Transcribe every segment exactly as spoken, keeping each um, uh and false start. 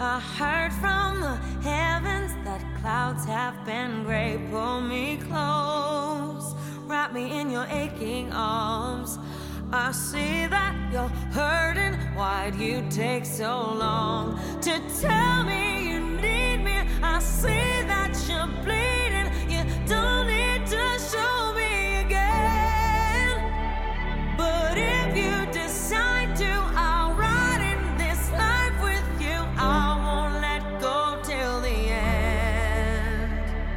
I heard from the heavens that clouds have been gray. Pull me close, wrap me in your aching arms. I see that you're hurting. Why'd you take so long to tell me you need me? I see that you're bleeding. You don't need to show me again. But if you decide to, I'll ride in this life with you. I won't let go till the end.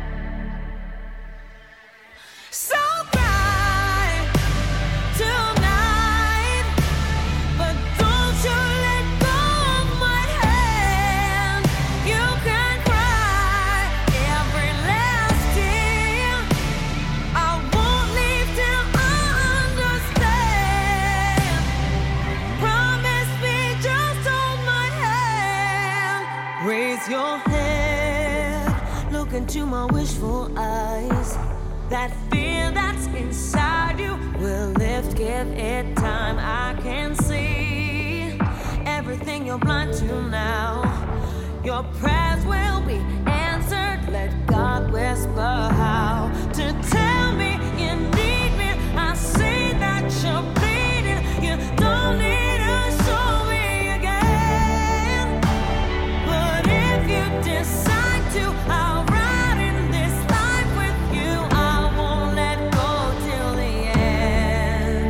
So cry tonight, but don't you let go of my hand. You can cry every last tear. I won't leave till I understand. Promise me, just hold my hand. Raise your head, look into my wishful eyes. That fear that's inside you will lift, give it time. I can see everything you're blind to now. Your prayers will be answered. Let God whisper how to tell me you need me. I see that you're bleeding. You don't need to show me again. But if you decide to, I'll ride in this life with you. I won't let go till the end.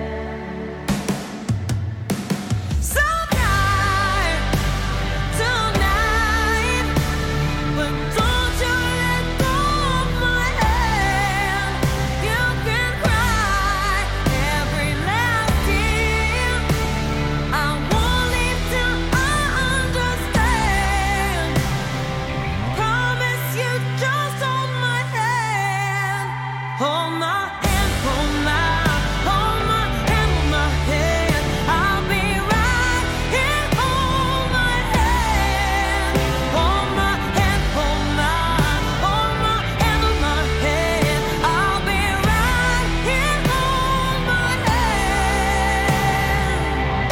So cry tonight, but don't you let go of my hand. You can cry every last tear. I won't leave till I understand. Promise you, just hold my hand. Hold my hand, hold my, hold my hand, hold my hand. I'll be right here. Hold my hand, hold my hand, hold my, hold my hand, hold my hand. I'll be right here. Hold my hand.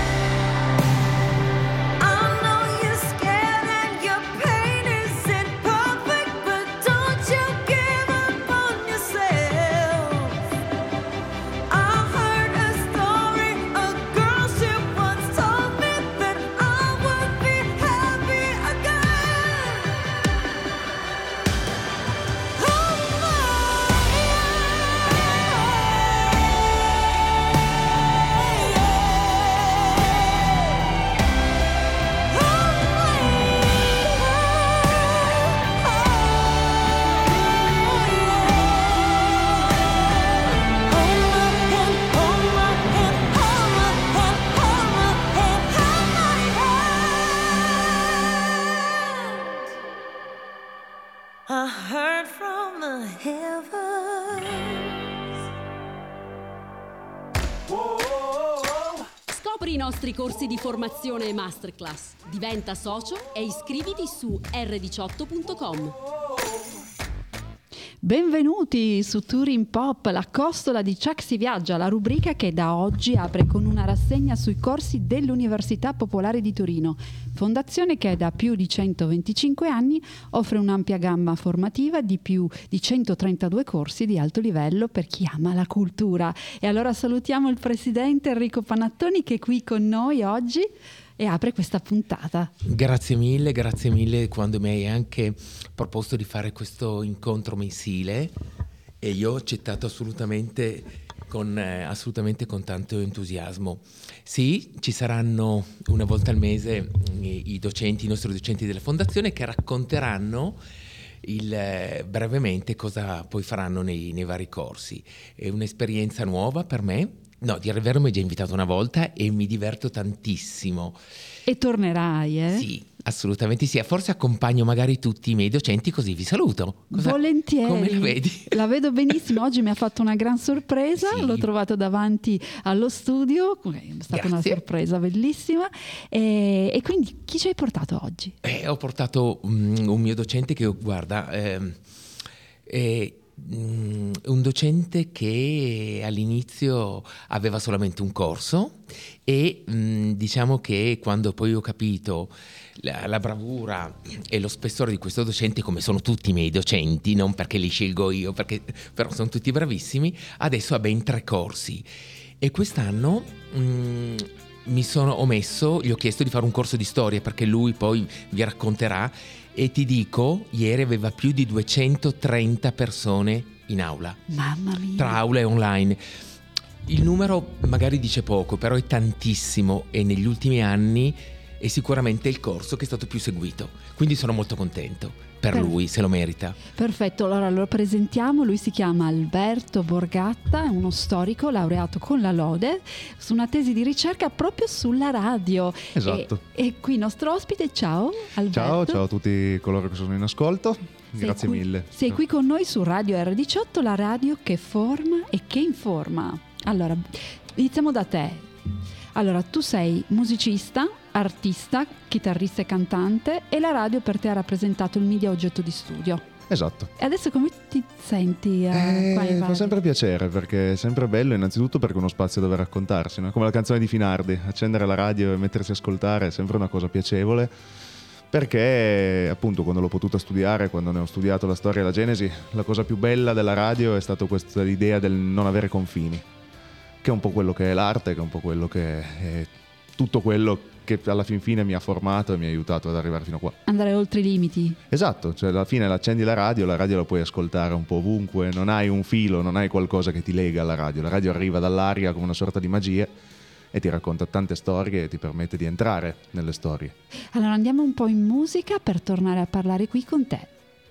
I know you're scared and your pain isn't perfect, but don't you give up on yourself. I heard a story, a girl she once told me that I would be happy again. Oh my, I heard from the heavens. Scopri i nostri corsi di formazione e masterclass. Diventa socio e iscriviti su erre diciotto punto com. Benvenuti su Touring Pop, la costola di Chuck si viaggia, la rubrica che da oggi apre con una rassegna sui corsi dell'Università Popolare di Torino, fondazione che da più di centoventicinque anni offre un'ampia gamma formativa di più di centotrentadue corsi di alto livello per chi ama la cultura. E allora salutiamo il presidente Enrico Panattoni che è qui con noi oggi e apre questa puntata. Grazie mille, grazie mille quando mi hai anche proposto di fare questo incontro mensile e io ho accettato assolutamente con, eh, assolutamente con tanto entusiasmo. Sì, ci saranno una volta al mese i, i docenti, i nostri docenti della fondazione che racconteranno il, eh, brevemente cosa poi faranno nei, nei vari corsi. È un'esperienza nuova per me. No, dire il vero mi hai già invitato una volta e mi diverto tantissimo. E tornerai, eh? Sì, assolutamente sì. Forse accompagno magari tutti i miei docenti così vi saluto. Cosa, Volentieri. Come la vedi? La vedo benissimo. Oggi mi ha fatto una gran sorpresa. Sì. L'ho trovato davanti allo studio. È stata Grazie. una sorpresa bellissima. E, e quindi chi ci hai portato oggi? Eh, ho portato um, un mio docente che, guarda, ehm, eh, mh, un docente che all'inizio aveva solamente un corso e mh, diciamo che quando poi ho capito la, la bravura e lo spessore di questo docente, come sono tutti i miei docenti, non perché li scelgo io, perché però sono tutti bravissimi, adesso ha ben tre corsi e quest'anno mh, mi sono ho messo, gli ho chiesto di fare un corso di storia perché lui poi vi racconterà. E ti dico, ieri aveva più di duecentotrenta persone in aula. Mamma mia. Tra aula e online. Il numero magari dice poco, però è tantissimo e negli ultimi anni è sicuramente il corso che è stato più seguito. Quindi sono molto contento per Per- lui, se lo merita. Perfetto, allora lo presentiamo, lui si chiama Alberto Borgatta, è uno storico laureato con la lode su una tesi di ricerca proprio sulla radio. Esatto. E, e qui il nostro ospite, ciao Alberto. Ciao, ciao a tutti coloro che sono in ascolto, Sei grazie qui- mille. Sei qui con noi su Radio erre diciotto, la radio che forma e che informa. Allora, iniziamo da te. Allora, tu sei musicista, artista, chitarrista e cantante e la radio per te ha rappresentato il media oggetto di studio. Esatto. E adesso come ti senti? eh, Eh, qua in fa radio? sempre piacere perché è sempre bello, innanzitutto perché è uno spazio dove raccontarsi, no? Come la canzone di Finardi, accendere la radio e mettersi a ascoltare è sempre una cosa piacevole, perché appunto quando l'ho potuta studiare, quando ne ho studiato la storia e la genesi, la cosa più bella della radio è stata questa idea del non avere confini, che è un po' quello che è l'arte, che è un po' quello che è tutto quello che alla fin fine mi ha formato e mi ha aiutato ad arrivare fino a qua. Andare oltre i limiti. Esatto, cioè alla fine l'accendi la radio, la radio la puoi ascoltare un po' ovunque, non hai un filo, non hai qualcosa che ti lega alla radio, la radio arriva dall'aria come una sorta di magia e ti racconta tante storie e ti permette di entrare nelle storie. Allora andiamo un po' in musica per tornare a parlare qui con te.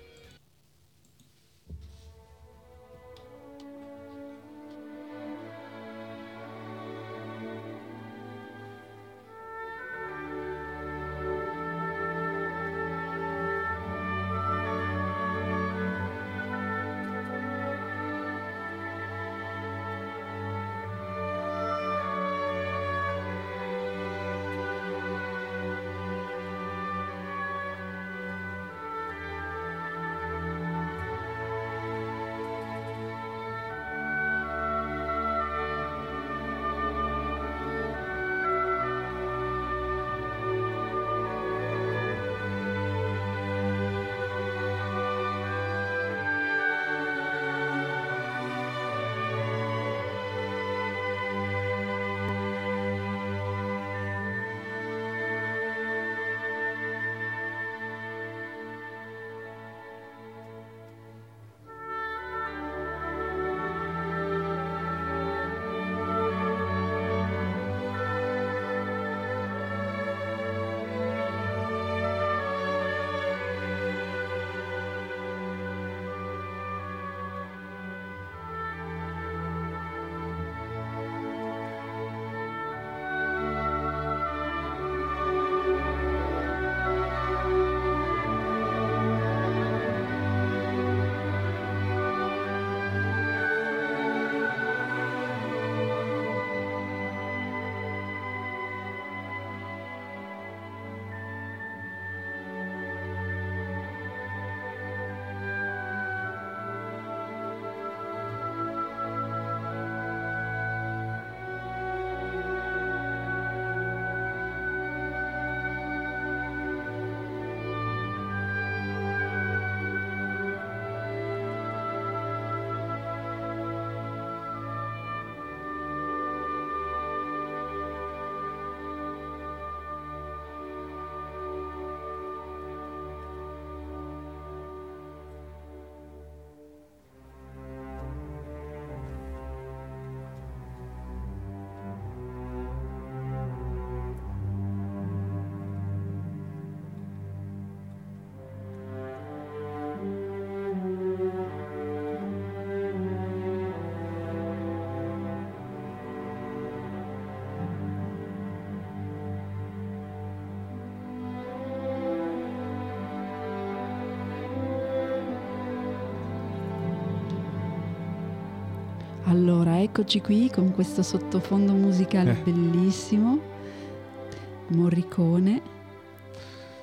Allora, eccoci qui con questo sottofondo musicale Eh. bellissimo, Morricone.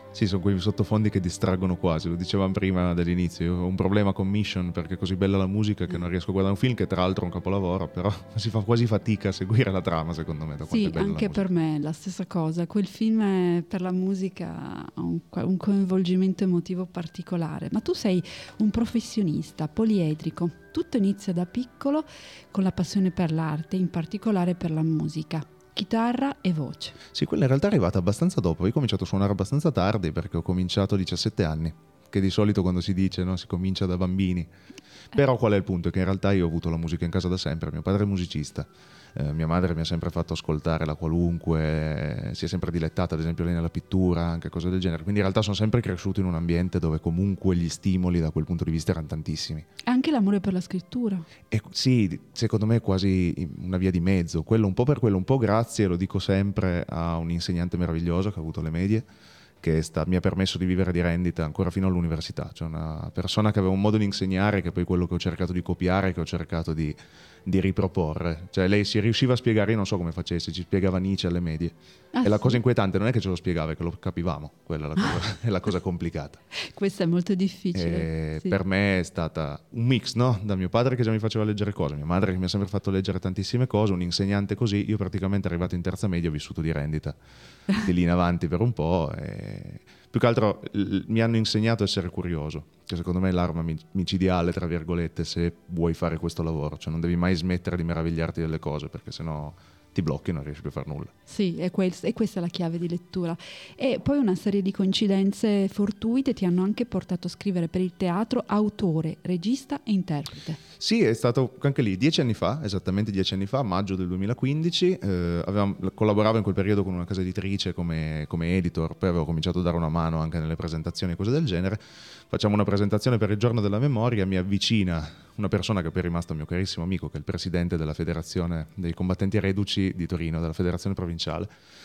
Sì, sono quei sottofondi che distraggono quasi, lo dicevamo prima dall'inizio, io ho un problema con Mission perché è così bella la musica che non riesco a guardare un film che tra l'altro è un capolavoro, però si fa quasi fatica a seguire la trama secondo me. Da sì, è bella anche la per me la stessa cosa, quel film è, per la musica ha un, un coinvolgimento emotivo particolare, ma tu sei un professionista poliedrico, tutto inizia da piccolo con la passione per l'arte, in particolare per la musica. Chitarra e voce. Sì, quella in realtà è arrivata abbastanza dopo. Io ho cominciato a suonare abbastanza tardi perché ho cominciato a diciassette anni, che di solito quando si dice no, si comincia da bambini. Però qual è il punto? È che in realtà io ho avuto la musica in casa da sempre, mio padre è musicista, eh, mia madre mi ha sempre fatto ascoltare la qualunque, eh, si è sempre dilettata ad esempio lei nella pittura, anche cose del genere, quindi in realtà sono sempre cresciuto in un ambiente dove comunque gli stimoli da quel punto di vista erano tantissimi. Anche l'amore per la scrittura. E sì, secondo me è quasi una via di mezzo, quello un po' per quello, un po' grazie, lo dico sempre, a un insegnante meraviglioso che ha avuto le medie, che sta, mi ha permesso di vivere di rendita ancora fino all'università, cioè una persona che aveva un modo di insegnare che è poi quello che ho cercato di copiare, che ho cercato di, di riproporre, cioè lei si riusciva a spiegare, io non so come facesse, ci spiegava Nietzsche alle medie, ah, e la sì? cosa inquietante non è che ce lo spiegava, è che lo capivamo, quella è la cosa, è la cosa complicata. Questo è molto difficile. Sì. Per me è stata un mix, no? Da mio padre che già mi faceva leggere cose, mia madre che mi ha sempre fatto leggere tantissime cose, un insegnante così, io praticamente arrivato in terza media ho vissuto di rendita, di lì in avanti per un po', e più che altro l- mi hanno insegnato a essere curioso, che secondo me è l'arma micidiale, tra virgolette, se vuoi fare questo lavoro, cioè non devi mai smettere di meravigliarti delle cose, perché sennò ti blocchi e non riesci più a fare nulla. Sì, e, quel, e questa è la chiave di lettura. E poi una serie di coincidenze fortuite ti hanno anche portato a scrivere per il teatro autore, regista e interprete. Sì, è stato anche lì dieci anni fa, esattamente dieci anni fa, maggio del duemilaquindici, eh, avevamo, collaboravo in quel periodo con una casa editrice come, come editor, poi avevo cominciato a dare una mano anche nelle presentazioni e cose del genere. Facciamo una presentazione per il giorno della memoria, mi avvicina una persona che poi è rimasto mio carissimo amico, che è il presidente della federazione dei combattenti reduci di Torino, della federazione provinciale,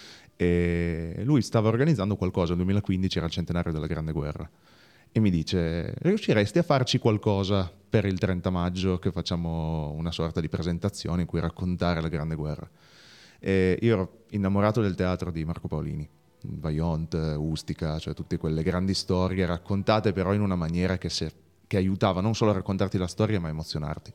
e lui stava organizzando qualcosa, nel duemilaquindici era il centenario della Grande Guerra, e mi dice: riusciresti a farci qualcosa per il trenta maggio, che facciamo una sorta di presentazione in cui raccontare la Grande Guerra? E io ero innamorato del teatro di Marco Paolini, Vaillant, Ustica, cioè tutte quelle grandi storie raccontate però in una maniera che, se, che aiutava non solo a raccontarti la storia ma a emozionarti.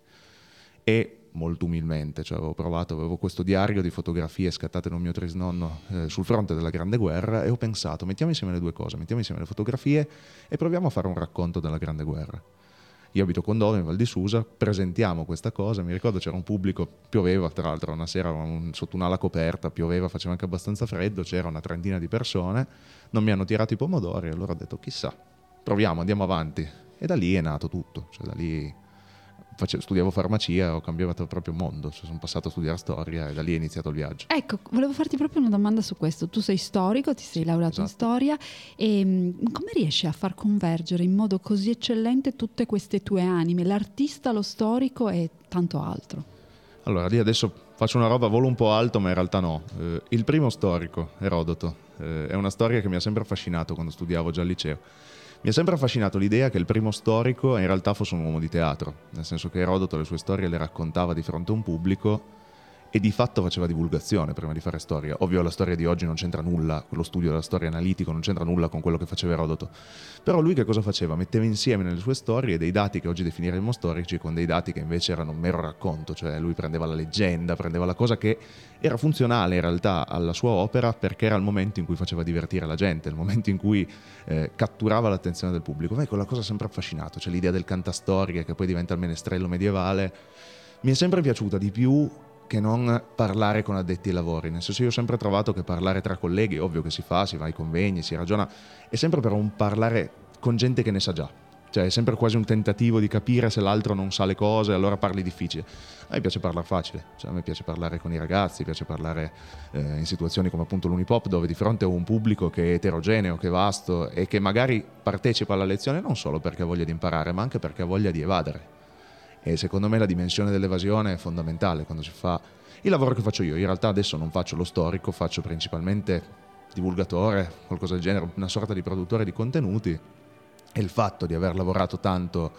E molto umilmente, cioè avevo provato, avevo questo diario di fotografie scattate da un mio trisnonno eh, sul fronte della Grande Guerra, e ho pensato: mettiamo insieme le due cose, mettiamo insieme le fotografie e proviamo a fare un racconto della Grande Guerra. Io abito Condove, in Val di Susa, presentiamo questa cosa, mi ricordo c'era un pubblico, pioveva tra l'altro, una sera un, sotto un'ala coperta, pioveva, faceva anche abbastanza freddo, c'era una trentina di persone, non mi hanno tirato i pomodori, allora ho detto chissà, proviamo, andiamo avanti, e da lì è nato tutto, cioè da lì Face, studiavo farmacia, ho cambiato proprio mondo, cioè sono passato a studiare storia e da lì è iniziato il viaggio. Ecco, volevo farti proprio una domanda su questo. Tu sei storico, ti sei laureato esatto. in storia, e mh, come riesci a far convergere in modo così eccellente tutte queste tue anime, l'artista, lo storico e tanto altro? Allora, lì adesso faccio una roba a volo un po' alto, ma in realtà no. Eh, il primo storico, Erodoto, eh, è una storia che mi ha sempre affascinato quando studiavo già al liceo. Mi ha sempre affascinato l'idea che il primo storico in realtà fosse un uomo di teatro, nel senso che Erodoto le sue storie le raccontava di fronte a un pubblico e di fatto faceva divulgazione prima di fare storia. Ovvio la storia di oggi non c'entra nulla, lo studio della storia analitico non c'entra nulla con quello che faceva Erodoto. Però lui che cosa faceva? Metteva insieme nelle sue storie dei dati che oggi definiremmo storici con dei dati che invece erano un mero racconto, cioè lui prendeva la leggenda, prendeva la cosa che era funzionale in realtà alla sua opera perché era il momento in cui faceva divertire la gente, il momento in cui eh, catturava l'attenzione del pubblico. A me quella cosa ha sempre affascinato, cioè l'idea del cantastorie che poi diventa il menestrello medievale, mi è sempre piaciuta di più che non parlare con addetti ai lavori, nel senso io ho sempre trovato che parlare tra colleghi, ovvio che si fa, si va ai convegni, si ragiona, è sempre però un parlare con gente che ne sa già, cioè è sempre quasi un tentativo di capire se l'altro non sa le cose, allora parli difficile. A me piace parlare facile, cioè a me piace parlare con i ragazzi, piace parlare eh, in situazioni come appunto l'Unipop, dove di fronte ho un pubblico che è eterogeneo, che è vasto e che magari partecipa alla lezione non solo perché ha voglia di imparare, ma anche perché ha voglia di evadere. E secondo me la dimensione dell'evasione è fondamentale quando si fa il lavoro che faccio io. In realtà adesso non faccio lo storico, faccio principalmente divulgatore, qualcosa del genere, una sorta di produttore di contenuti, e il fatto di aver lavorato tanto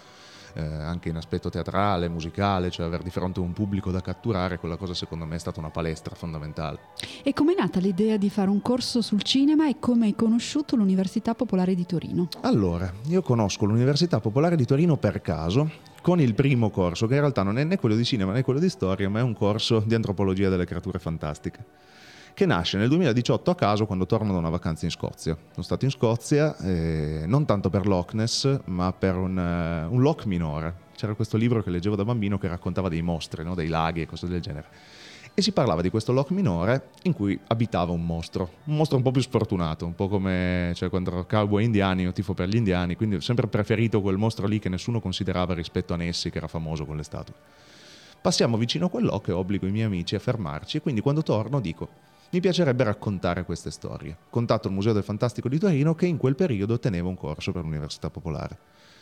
eh, anche in aspetto teatrale, musicale, cioè avere di fronte un pubblico da catturare, quella cosa secondo me è stata una palestra fondamentale. E com'è nata l'idea di fare un corso sul cinema e come hai conosciuto l'Università Popolare di Torino? Allora, io conosco l'Università Popolare di Torino per caso, con il primo corso, che in realtà non è né quello di cinema né quello di storia, ma è un corso di antropologia delle creature fantastiche, che nasce nel duemiladiciotto a caso quando torno da una vacanza in Scozia. Sono stato in Scozia eh, non tanto per Loch Ness, ma per un, uh, un loch minore. C'era questo libro che leggevo da bambino che raccontava dei mostri, no? Dei laghi e cose del genere. E si parlava di questo loch minore in cui abitava un mostro, un mostro un po' più sfortunato, un po' come cioè, quando ero cowboy indiani, io tifo per gli indiani, quindi ho sempre preferito quel mostro lì che nessuno considerava rispetto a Nessie, che era famoso con le statue. Passiamo vicino a quel loch e obbligo i miei amici a fermarci, e quindi quando torno dico: mi piacerebbe raccontare queste storie. Contatto il Museo del Fantastico di Torino, che in quel periodo teneva un corso per l'Università Popolare,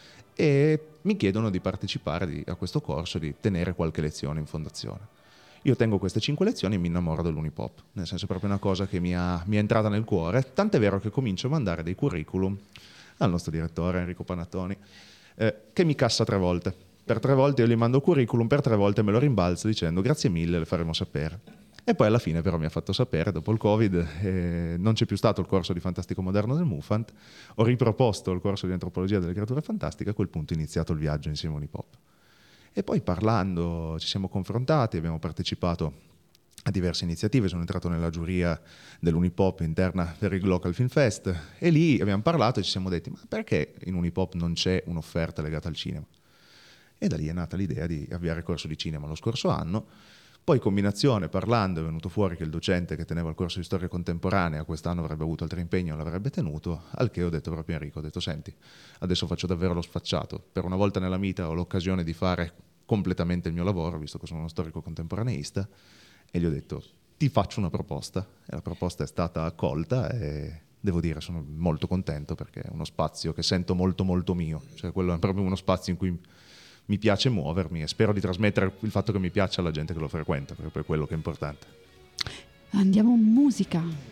e mi chiedono di partecipare di, a questo corso, di tenere qualche lezione in fondazione. Io tengo queste cinque lezioni e mi innamoro dell'Unipop, nel senso è proprio una cosa che mi, ha, mi è entrata nel cuore, tant'è vero che comincio a mandare dei curriculum al nostro direttore Enrico Panattoni, eh, che mi cassa tre volte. Per tre volte io gli mando curriculum, per tre volte me lo rimbalza dicendo grazie mille, le faremo sapere. E poi alla fine però mi ha fatto sapere, dopo il Covid, eh, non c'è più stato il corso di Fantastico Moderno del Mufant, ho riproposto il corso di Antropologia delle Creature Fantastiche, a quel punto è iniziato il viaggio insieme a Unipop. E poi parlando ci siamo confrontati, abbiamo partecipato a diverse iniziative, sono entrato nella giuria dell'Unipop interna per il Glocal Film Fest, e lì abbiamo parlato e ci siamo detti: ma perché in Unipop non c'è un'offerta legata al cinema? E da lì è nata l'idea di avviare il corso di cinema lo scorso anno. Poi in combinazione, parlando, è venuto fuori che il docente che teneva il corso di storia contemporanea quest'anno avrebbe avuto altri impegni, non l'avrebbe tenuto, al che ho detto proprio a Enrico, ho detto: senti, adesso faccio davvero lo sfacciato, per una volta nella vita ho l'occasione di fare completamente il mio lavoro, visto che sono uno storico contemporaneista, e gli ho detto: ti faccio una proposta, e la proposta è stata accolta e devo dire sono molto contento, perché è uno spazio che sento molto molto mio, cioè quello è proprio uno spazio in cui mi piace muovermi, e spero di trasmettere il fatto che mi piace alla gente che lo frequenta, perché poi è quello che è importante. Andiamo in musica.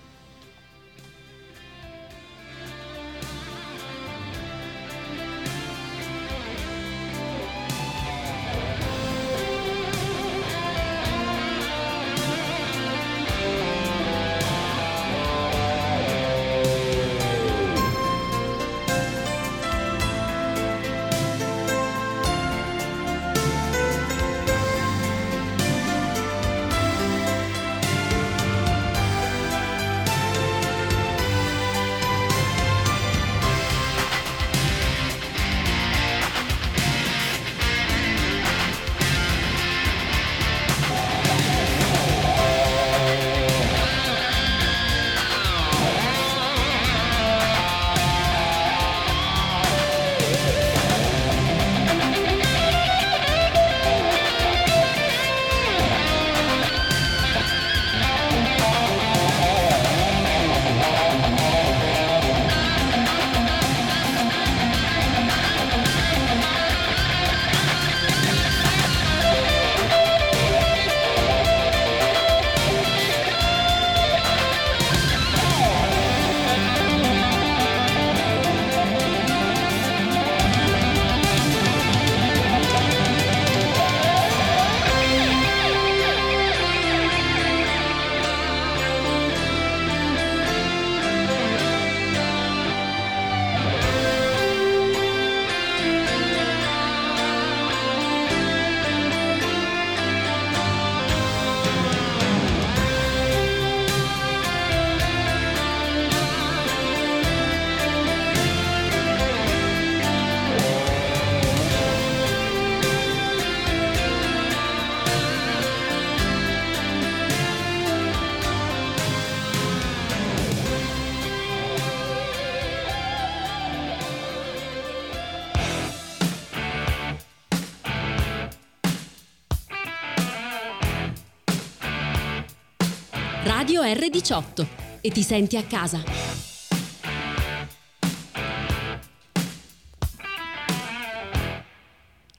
Radio erre diciotto, e ti senti a casa.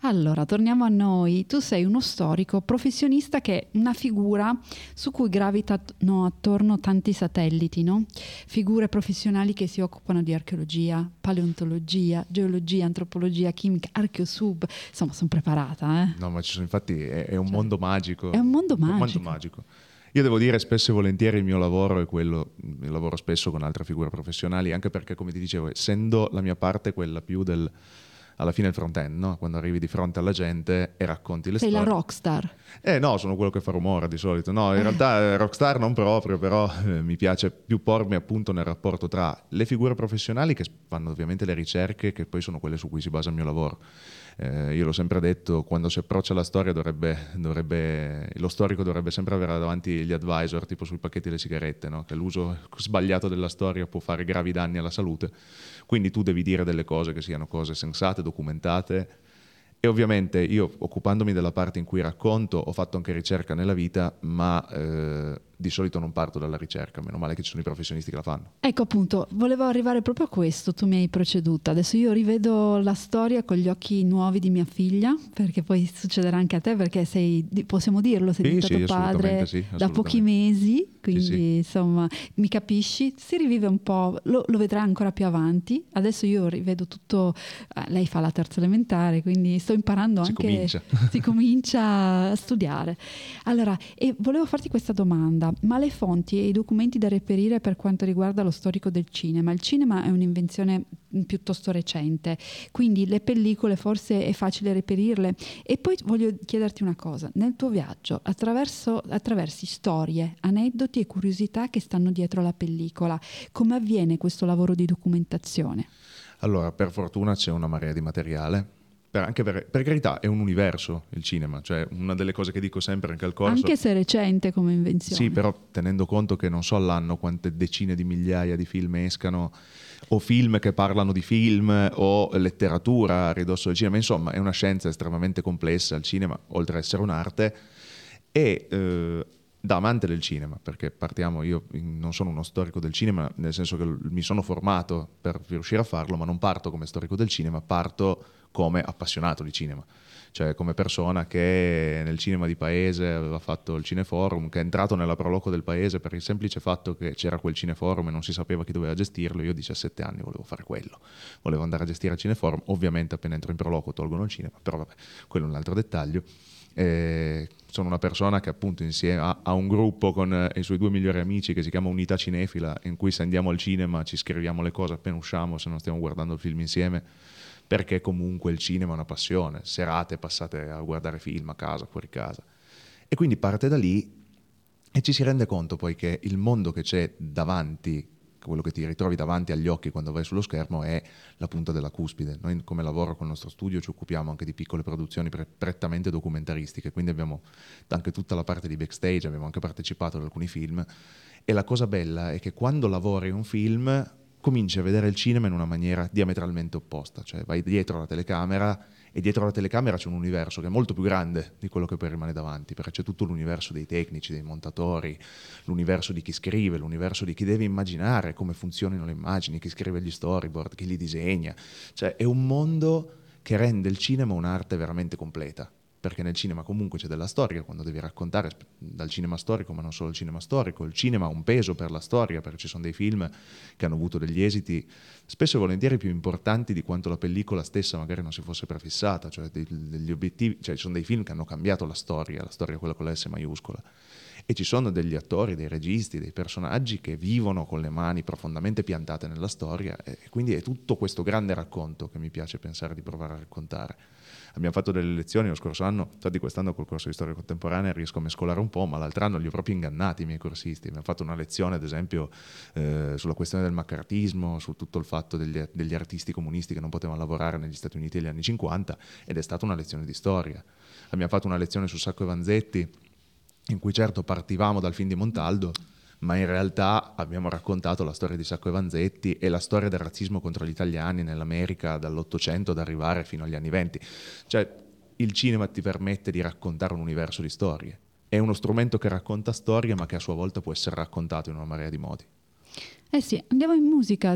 Allora, torniamo a noi. Tu sei uno storico professionista che è una figura su cui gravitano attorno tanti satelliti, no? Figure professionali che si occupano di archeologia, paleontologia, geologia, antropologia, chimica, archeosub. Insomma, sono preparata, eh? No, ma ci sono, infatti è, è un Cioè, mondo magico. è un mondo Un mondo magico. magico. Io devo dire spesso e volentieri il mio lavoro è quello, io lavoro spesso con altre figure professionali, anche perché, come ti dicevo, essendo la mia parte quella più del, alla fine il front-end, no? Quando arrivi di fronte alla gente e racconti le Sei storie. la rockstar. Eh no, sono quello che fa rumore di solito. No, in realtà eh, rockstar non proprio, però eh, mi piace più pormi appunto nel rapporto tra le figure professionali che fanno ovviamente le ricerche, che poi sono quelle su cui si basa il mio lavoro. Eh, io l'ho sempre detto, quando si approccia alla storia dovrebbe, dovrebbe, lo storico dovrebbe sempre avere davanti gli advisor, tipo sui pacchetti delle sigarette, no? Che l'uso sbagliato della storia può fare gravi danni alla salute. Quindi tu devi dire delle cose che siano cose sensate, documentate. E ovviamente io, occupandomi della parte in cui racconto, ho fatto anche ricerca nella vita, ma eh, di solito non parto dalla ricerca, meno male che ci sono i professionisti che la fanno. Ecco appunto, volevo arrivare proprio a questo, tu mi hai preceduta. Adesso io rivedo la storia con gli occhi nuovi di mia figlia, perché poi succederà anche a te, perché sei, possiamo dirlo, sei Sì, diventato sì, padre assolutamente sì, da pochi assolutamente. mesi, quindi Sì, sì. insomma mi capisci, si rivive un po', lo, lo vedrà ancora più avanti. Adesso io rivedo tutto, eh, lei fa la terza elementare, quindi sto imparando Si anche, comincia. si comincia a studiare. Allora, e volevo farti questa domanda, ma le fonti e i documenti da reperire per quanto riguarda lo storico del cinema? Il cinema è un'invenzione piuttosto recente, quindi le pellicole forse è facile reperirle. E poi voglio chiederti una cosa, nel tuo viaggio attraverso, attraversi storie, aneddoti e curiosità che stanno dietro la pellicola, come avviene questo lavoro di documentazione? Allora, per fortuna c'è una marea di materiale. Per, anche per, per carità, è un universo il cinema, cioè una delle cose che dico sempre anche al corso. Anche se è recente come invenzione. Sì, però tenendo conto che non so all'anno quante decine di migliaia di film escano, o film che parlano di film, o letteratura a ridosso del cinema, insomma è una scienza estremamente complessa il cinema, oltre ad essere un'arte, e eh, da amante del cinema, perché partiamo, io non sono uno storico del cinema, nel senso che mi sono formato per riuscire a farlo, ma non parto come storico del cinema, parto come appassionato di cinema, cioè come persona che nel cinema di paese aveva fatto il cineforum, che è entrato nella Proloco del paese per il semplice fatto che c'era quel cineforum e non si sapeva chi doveva gestirlo. Io a diciassette anni volevo fare quello, volevo andare a gestire il cineforum. Ovviamente appena entro in Proloco tolgono il cinema, però vabbè, quello è un altro dettaglio. Eh, sono una persona che appunto insieme ha, ha un gruppo con eh, i suoi due migliori amici che si chiama Unità Cinefila, in cui se andiamo al cinema ci scriviamo le cose appena usciamo, se non stiamo guardando il film insieme, perché comunque il cinema è una passione, serate passate a guardare film a casa, fuori casa, e quindi parte da lì e ci si rende conto poi che il mondo che c'è davanti, quello che ti ritrovi davanti agli occhi quando vai sullo schermo, è la punta della cuspide. Noi come lavoro con il nostro studio ci occupiamo anche di piccole produzioni pre- prettamente documentaristiche, quindi abbiamo anche tutta la parte di backstage, abbiamo anche partecipato ad alcuni film, e la cosa bella è che quando lavori un film cominci a vedere il cinema in una maniera diametralmente opposta, cioè vai dietro alla telecamera e dietro alla telecamera c'è un universo che è molto più grande di quello che poi rimane davanti, perché c'è tutto l'universo dei tecnici, dei montatori, l'universo di chi scrive, l'universo di chi deve immaginare come funzionino le immagini, chi scrive gli storyboard, chi li disegna, cioè è un mondo che rende il cinema un'arte veramente completa. Perché nel cinema comunque c'è della storia, quando devi raccontare dal cinema storico, ma non solo il cinema storico, il cinema ha un peso per la storia, perché ci sono dei film che hanno avuto degli esiti spesso e volentieri più importanti di quanto la pellicola stessa magari non si fosse prefissata, cioè degli obiettivi, cioè ci sono dei film che hanno cambiato la storia, la storia quella con la S maiuscola, e ci sono degli attori, dei registi, dei personaggi che vivono con le mani profondamente piantate nella storia, e quindi è tutto questo grande racconto che mi piace pensare di provare a raccontare. Abbiamo fatto delle lezioni lo scorso anno, infatti quest'anno col corso di storia contemporanea riesco a mescolare un po', ma l'altro anno li ho proprio ingannati i miei corsisti. Abbiamo fatto una lezione ad esempio eh, sulla questione del maccartismo, su tutto il fatto degli, degli artisti comunisti che non potevano lavorare negli Stati Uniti negli anni cinquanta, ed è stata una lezione di storia. Abbiamo fatto una lezione su Sacco e Vanzetti, in cui certo partivamo dal film di Montaldo, ma in realtà abbiamo raccontato la storia di Sacco e Vanzetti e la storia del razzismo contro gli italiani nell'America dall'Ottocento ad arrivare fino agli anni venti. Cioè il cinema ti permette di raccontare un universo di storie. È uno strumento che racconta storie, ma che a sua volta può essere raccontato in una marea di modi. Eh sì, andiamo in musica.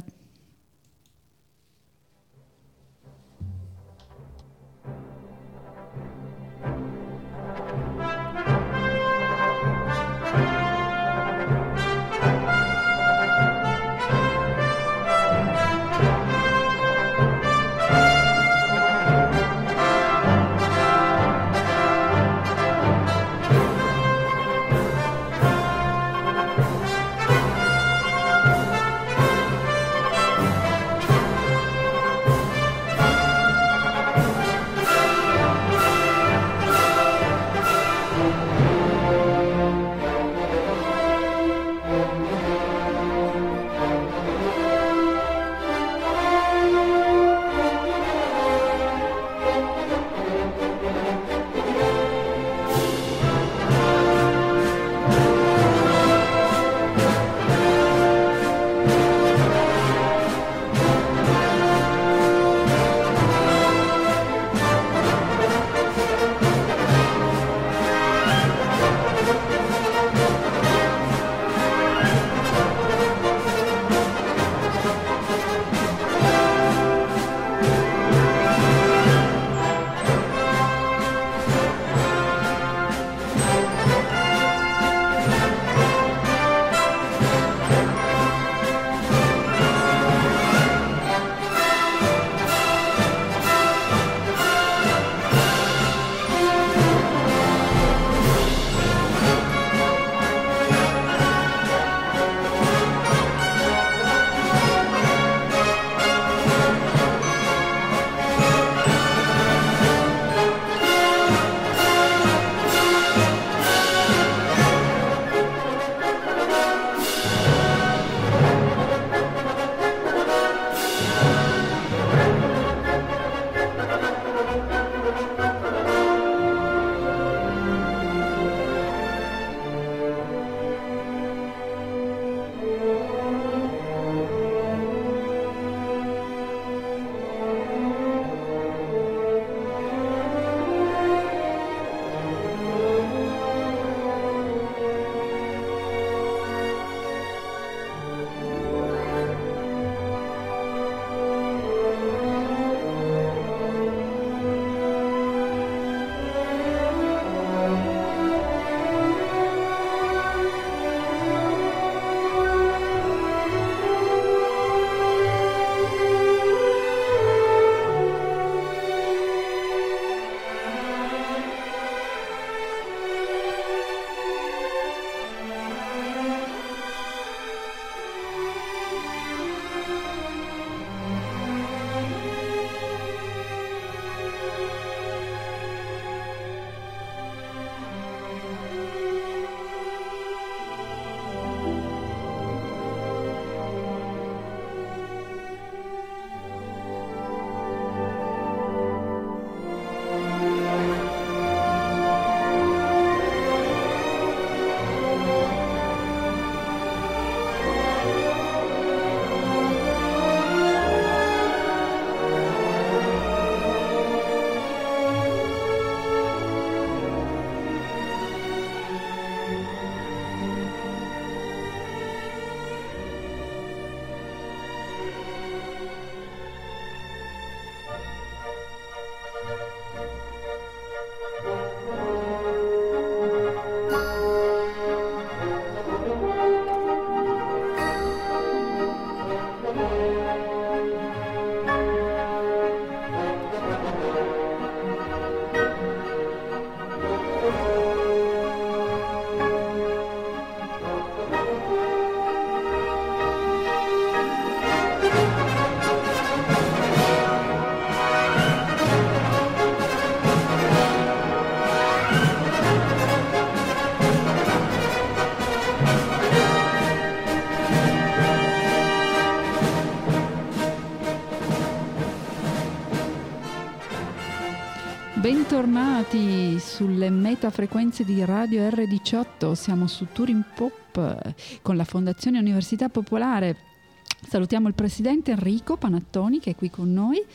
Bentornati sulle metafrequenze di Radio erre diciotto, siamo su Touring Pop con la Fondazione Università Popolare. Salutiamo il presidente Enrico Panattoni che è qui con noi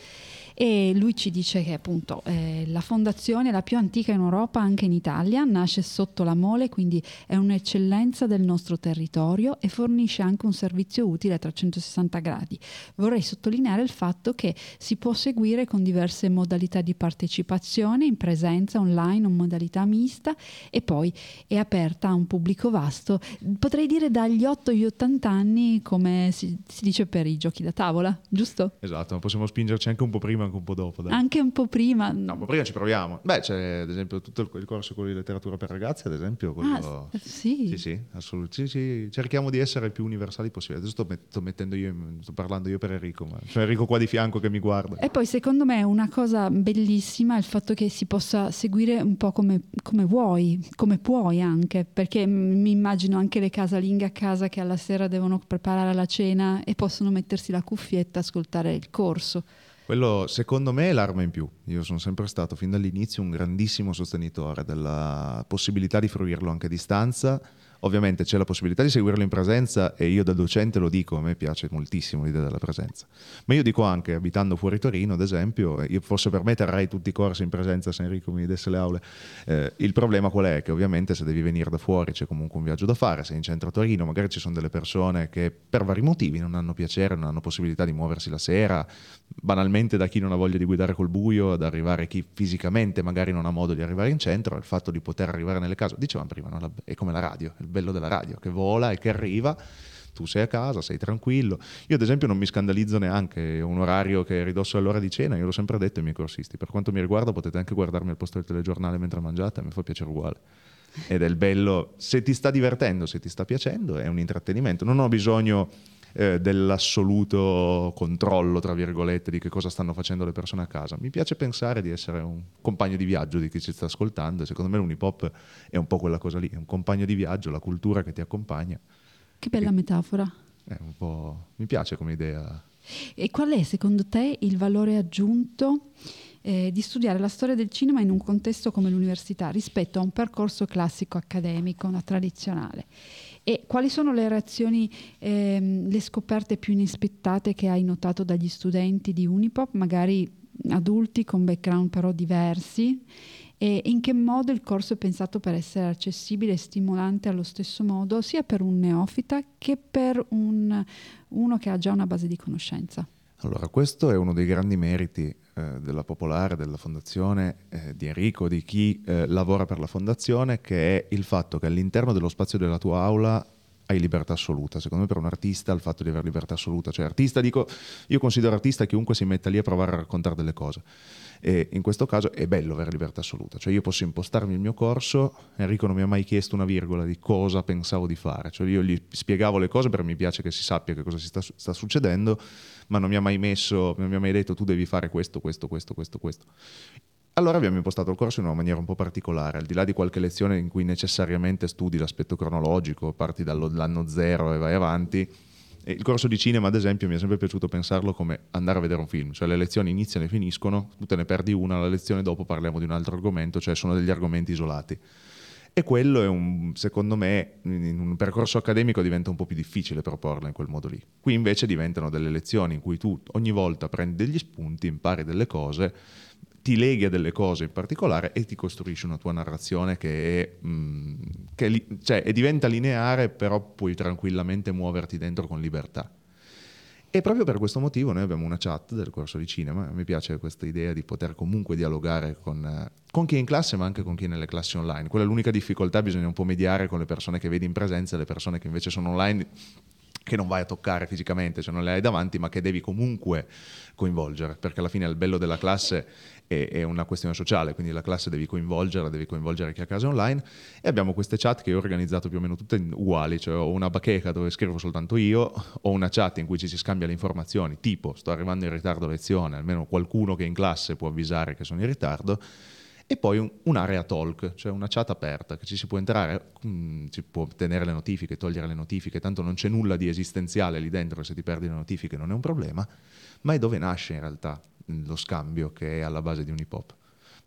e lui ci dice che appunto eh, la fondazione è la più antica in Europa, anche in Italia, nasce sotto la Mole, quindi è un'eccellenza del nostro territorio e fornisce anche un servizio utile a trecentosessanta gradi. Vorrei sottolineare il fatto che si può seguire con diverse modalità di partecipazione, in presenza, online o modalità mista, e poi è aperta a un pubblico vasto, potrei dire dagli otto agli ottanta anni, come si, si dice per i giochi da tavola, giusto? Esatto, ma possiamo spingerci anche un po' prima, anche un po' dopo. Dai. Anche un po' prima. No, un po' prima ci proviamo. Beh, c'è ad esempio tutto il, il corso quello di letteratura per ragazzi, ad esempio. Quello... Ah, sì. Sì, sì, assolutamente. Sì, sì. Cerchiamo di essere il più universali possibile. Adesso sto, met- sto mettendo io, sto parlando io per Enrico, ma c'è Enrico qua di fianco che mi guarda. E poi secondo me una cosa bellissima è il fatto che si possa seguire un po' come, come vuoi, come puoi anche, perché mi immagino anche le casalinghe a casa che alla sera devono preparare la cena e possono mettersi la cuffietta e ascoltare il corso. Quello secondo me è l'arma in più. Io sono sempre stato fin dall'inizio un grandissimo sostenitore della possibilità di fruirlo anche a distanza. Ovviamente c'è la possibilità di seguirlo in presenza e io da docente lo dico, a me piace moltissimo l'idea della presenza. Ma io dico anche, abitando fuori Torino ad esempio, io forse per me terrei tutti i corsi in presenza se Enrico mi desse le aule. Eh, il problema qual è? Che ovviamente se devi venire da fuori c'è comunque un viaggio da fare, sei in centro a Torino, magari ci sono delle persone che per vari motivi non hanno piacere, non hanno possibilità di muoversi la sera, banalmente da chi non ha voglia di guidare col buio, ad arrivare chi fisicamente magari non ha modo di arrivare in centro, il fatto di poter arrivare nelle case, dicevamo prima, no? È come la radio, il bello della radio, che vola e che arriva, tu sei a casa, sei tranquillo. Io ad esempio non mi scandalizzo neanche un orario che è ridosso all'ora di cena, io l'ho sempre detto ai miei corsisti, per quanto mi riguarda potete anche guardarmi al posto del telegiornale mentre mangiate, mi fa piacere uguale. Ed è il bello, se ti sta divertendo, se ti sta piacendo, è un intrattenimento, non ho bisogno eh, dell'assoluto controllo, tra virgolette, di che cosa stanno facendo le persone a casa. Mi piace pensare di essere un compagno di viaggio di chi ci sta ascoltando e secondo me l'Unipop è un po' quella cosa lì, è un compagno di viaggio, la cultura che ti accompagna. Che bella metafora. È un po'... mi piace come idea. E qual è secondo te il valore aggiunto eh, di studiare la storia del cinema in un contesto come l'università rispetto a un percorso classico accademico, una tradizionale? E quali sono le reazioni, ehm, le scoperte più inaspettate che hai notato dagli studenti di Unipop, magari adulti con background però diversi? E in che modo il corso è pensato per essere accessibile e stimolante allo stesso modo, sia per un neofita che per un, uno che ha già una base di conoscenza? Allora, questo è uno dei grandi meriti eh, della Popolare, della Fondazione, eh, di Enrico, di chi eh, lavora per la Fondazione, che è il fatto che all'interno dello spazio della tua aula hai libertà assoluta. Secondo me per un artista il fatto di avere libertà assoluta, cioè artista, dico, io considero artista chiunque si metta lì a provare a raccontare delle cose. E in questo caso è bello avere libertà assoluta, cioè io posso impostarmi il mio corso, Enrico non mi ha mai chiesto una virgola di cosa pensavo di fare, cioè io gli spiegavo le cose perché mi piace che si sappia che cosa si sta, sta succedendo, ma non mi ha mai messo, non mi ha mai detto tu devi fare questo, questo, questo, questo, questo. Allora abbiamo impostato il corso in una maniera un po' particolare, al di là di qualche lezione in cui necessariamente studi l'aspetto cronologico, parti dall'anno zero e vai avanti. Il corso di cinema, ad esempio, mi è sempre piaciuto pensarlo come andare a vedere un film, cioè le lezioni iniziano e finiscono, tu te ne perdi una, la lezione dopo parliamo di un altro argomento, cioè sono degli argomenti isolati. E quello è un, secondo me, in un percorso accademico diventa un po' più difficile proporlo in quel modo lì. Qui invece diventano delle lezioni in cui tu ogni volta prendi degli spunti, impari delle cose, ti leghi a delle cose in particolare e ti costruisci una tua narrazione che, è, mh, che è, cioè, è diventa lineare, però puoi tranquillamente muoverti dentro con libertà. E proprio per questo motivo noi abbiamo una chat del corso di cinema. Mi piace questa idea di poter comunque dialogare con, con chi è in classe ma anche con chi è nelle classi online. Quella è l'unica difficoltà, bisogna un po' mediare con le persone che vedi in presenza e le persone che invece sono online, che non vai a toccare fisicamente, cioè non le hai davanti, ma che devi comunque coinvolgere, perché alla fine il bello della classe è, è una questione sociale, quindi la classe devi coinvolgerla, devi coinvolgere chi a casa online, e abbiamo queste chat che io ho organizzato più o meno tutte uguali, cioè ho una bacheca dove scrivo soltanto io, ho una chat in cui ci si scambia le informazioni, tipo sto arrivando in ritardo a lezione, almeno qualcuno che è in classe può avvisare che sono in ritardo, e poi un, un'area talk, cioè una chat aperta che ci si può entrare, mh, si può tenere le notifiche, togliere le notifiche, tanto non c'è nulla di esistenziale lì dentro, se ti perdi le notifiche non è un problema, ma è dove nasce in realtà lo scambio che è alla base di Unipop.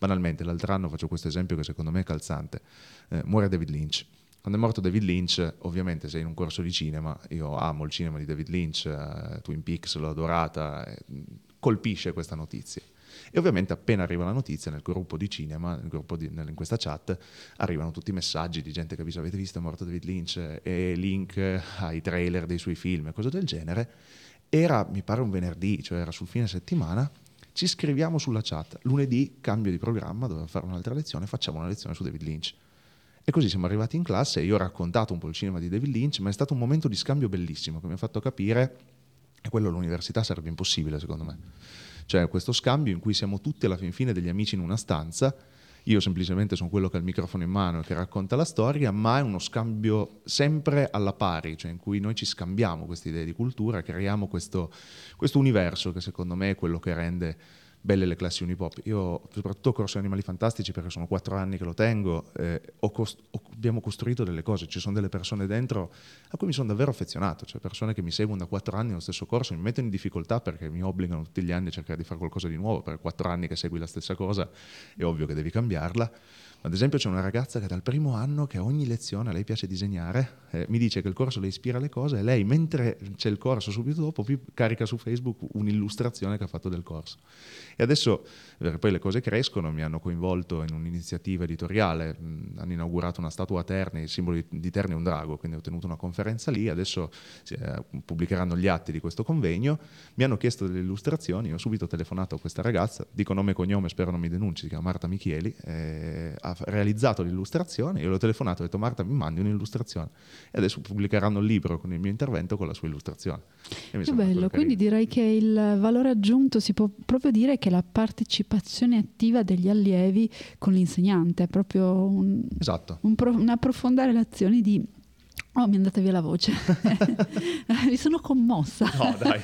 Banalmente, l'altro anno faccio questo esempio che secondo me è calzante. Eh, muore David Lynch. Quando è morto David Lynch, ovviamente sei in un corso di cinema, io amo il cinema di David Lynch, eh, Twin Peaks l'ho adorata, eh, colpisce questa notizia. E ovviamente appena arriva la notizia nel gruppo di cinema, nel gruppo di, in questa chat, arrivano tutti i messaggi di gente che avvisa: avete visto, è morto David Lynch, e link ai trailer dei suoi film e cose del genere. Era, mi pare, un venerdì, cioè era sul fine settimana. Ci scriviamo sulla chat, lunedì cambio di programma, dovevo fare un'altra lezione, facciamo una lezione su David Lynch. E così siamo arrivati in classe e io ho raccontato un po' il cinema di David Lynch, ma è stato un momento di scambio bellissimo che mi ha fatto capire che quello all'università sarebbe impossibile, secondo me. Cioè questo scambio in cui siamo tutti alla fin fine degli amici in una stanza, io semplicemente sono quello che ha il microfono in mano e che racconta la storia, ma è uno scambio sempre alla pari, cioè in cui noi ci scambiamo queste idee di cultura, creiamo questo, questo universo che secondo me è quello che rende belle le classi Unipop. Io soprattutto ho corso Animali Fantastici perché sono quattro anni che lo tengo, eh, ho cost- ho, abbiamo costruito delle cose, ci sono delle persone dentro a cui mi sono davvero affezionato, cioè persone che mi seguono da quattro anni nello stesso corso, mi mettono in difficoltà perché mi obbligano tutti gli anni a cercare di fare qualcosa di nuovo, per quattro anni che segui la stessa cosa è ovvio che devi cambiarla. Ad esempio c'è una ragazza che dal primo anno, che a ogni lezione a lei piace disegnare, eh, mi dice che il corso le ispira alle cose e lei, mentre c'è il corso subito dopo, carica su Facebook un'illustrazione che ha fatto del corso. E adesso, perché poi le cose crescono, mi hanno coinvolto in un'iniziativa editoriale, mh, hanno inaugurato una statua a Terni, il simbolo di, di Terni è un drago, quindi ho tenuto una conferenza lì, adesso eh, pubblicheranno gli atti di questo convegno, mi hanno chiesto delle illustrazioni, ho subito telefonato a questa ragazza, dico nome e cognome, spero non mi denunci, si chiama Marta Michieli, eh, ha realizzato l'illustrazione, io l'ho telefonato e ho detto: Marta, mi mandi un'illustrazione, e adesso pubblicheranno il libro con il mio intervento con la sua illustrazione. Che bello, quindi direi che il valore aggiunto si può proprio dire che la partecipazione attiva degli allievi con l'insegnante è proprio un, esatto. un pro, una profonda relazione di... Oh, mi è andata via la voce. Mi sono commossa. No, dai.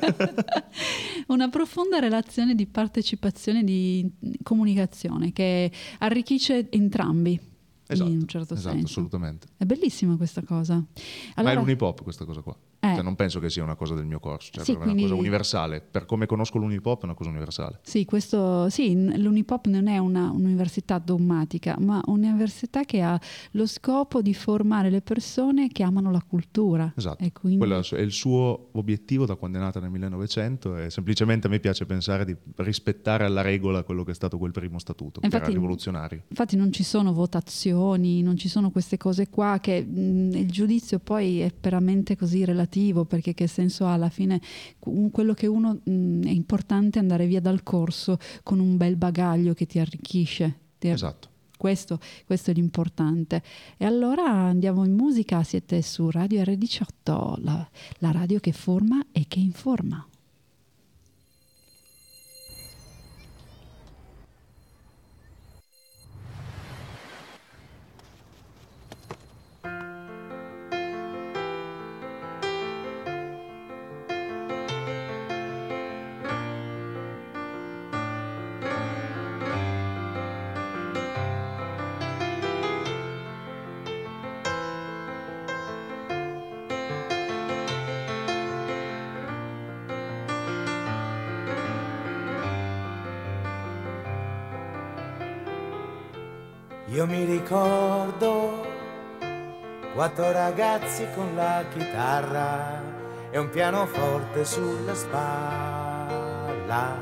Una profonda relazione di partecipazione, di comunicazione che arricchisce entrambi. Esatto, in un certo esatto, senso. assolutamente. È bellissima questa cosa. Allora, ma è l'Unipop questa cosa qua. Eh. Cioè, non penso che sia una cosa del mio corso, cioè Sì, è quindi... una cosa universale. Per come conosco l'Unipop è una cosa universale. Sì, questo, sì, l'Unipop non è una un'università dogmatica, ma un'università che ha lo scopo di formare le persone che amano la cultura. Esatto, e quindi... quello è il suo obiettivo da quando è nata nel millenovecento, e semplicemente a me piace pensare di rispettare alla regola quello che è stato quel primo statuto, infatti, che era rivoluzionario. Infatti non ci sono votazioni, non ci sono queste cose qua, che mh, il giudizio poi è veramente così relativo, perché che senso ha alla fine quello che uno mh, è importante andare via dal corso con un bel bagaglio che ti arricchisce. Ti ar- Esatto. Questo, questo è l'importante. E allora andiamo in musica, siete su Radio erre diciotto, la, la radio che forma e che informa. Io mi ricordo quattro ragazzi con la chitarra e un pianoforte sulla spalla,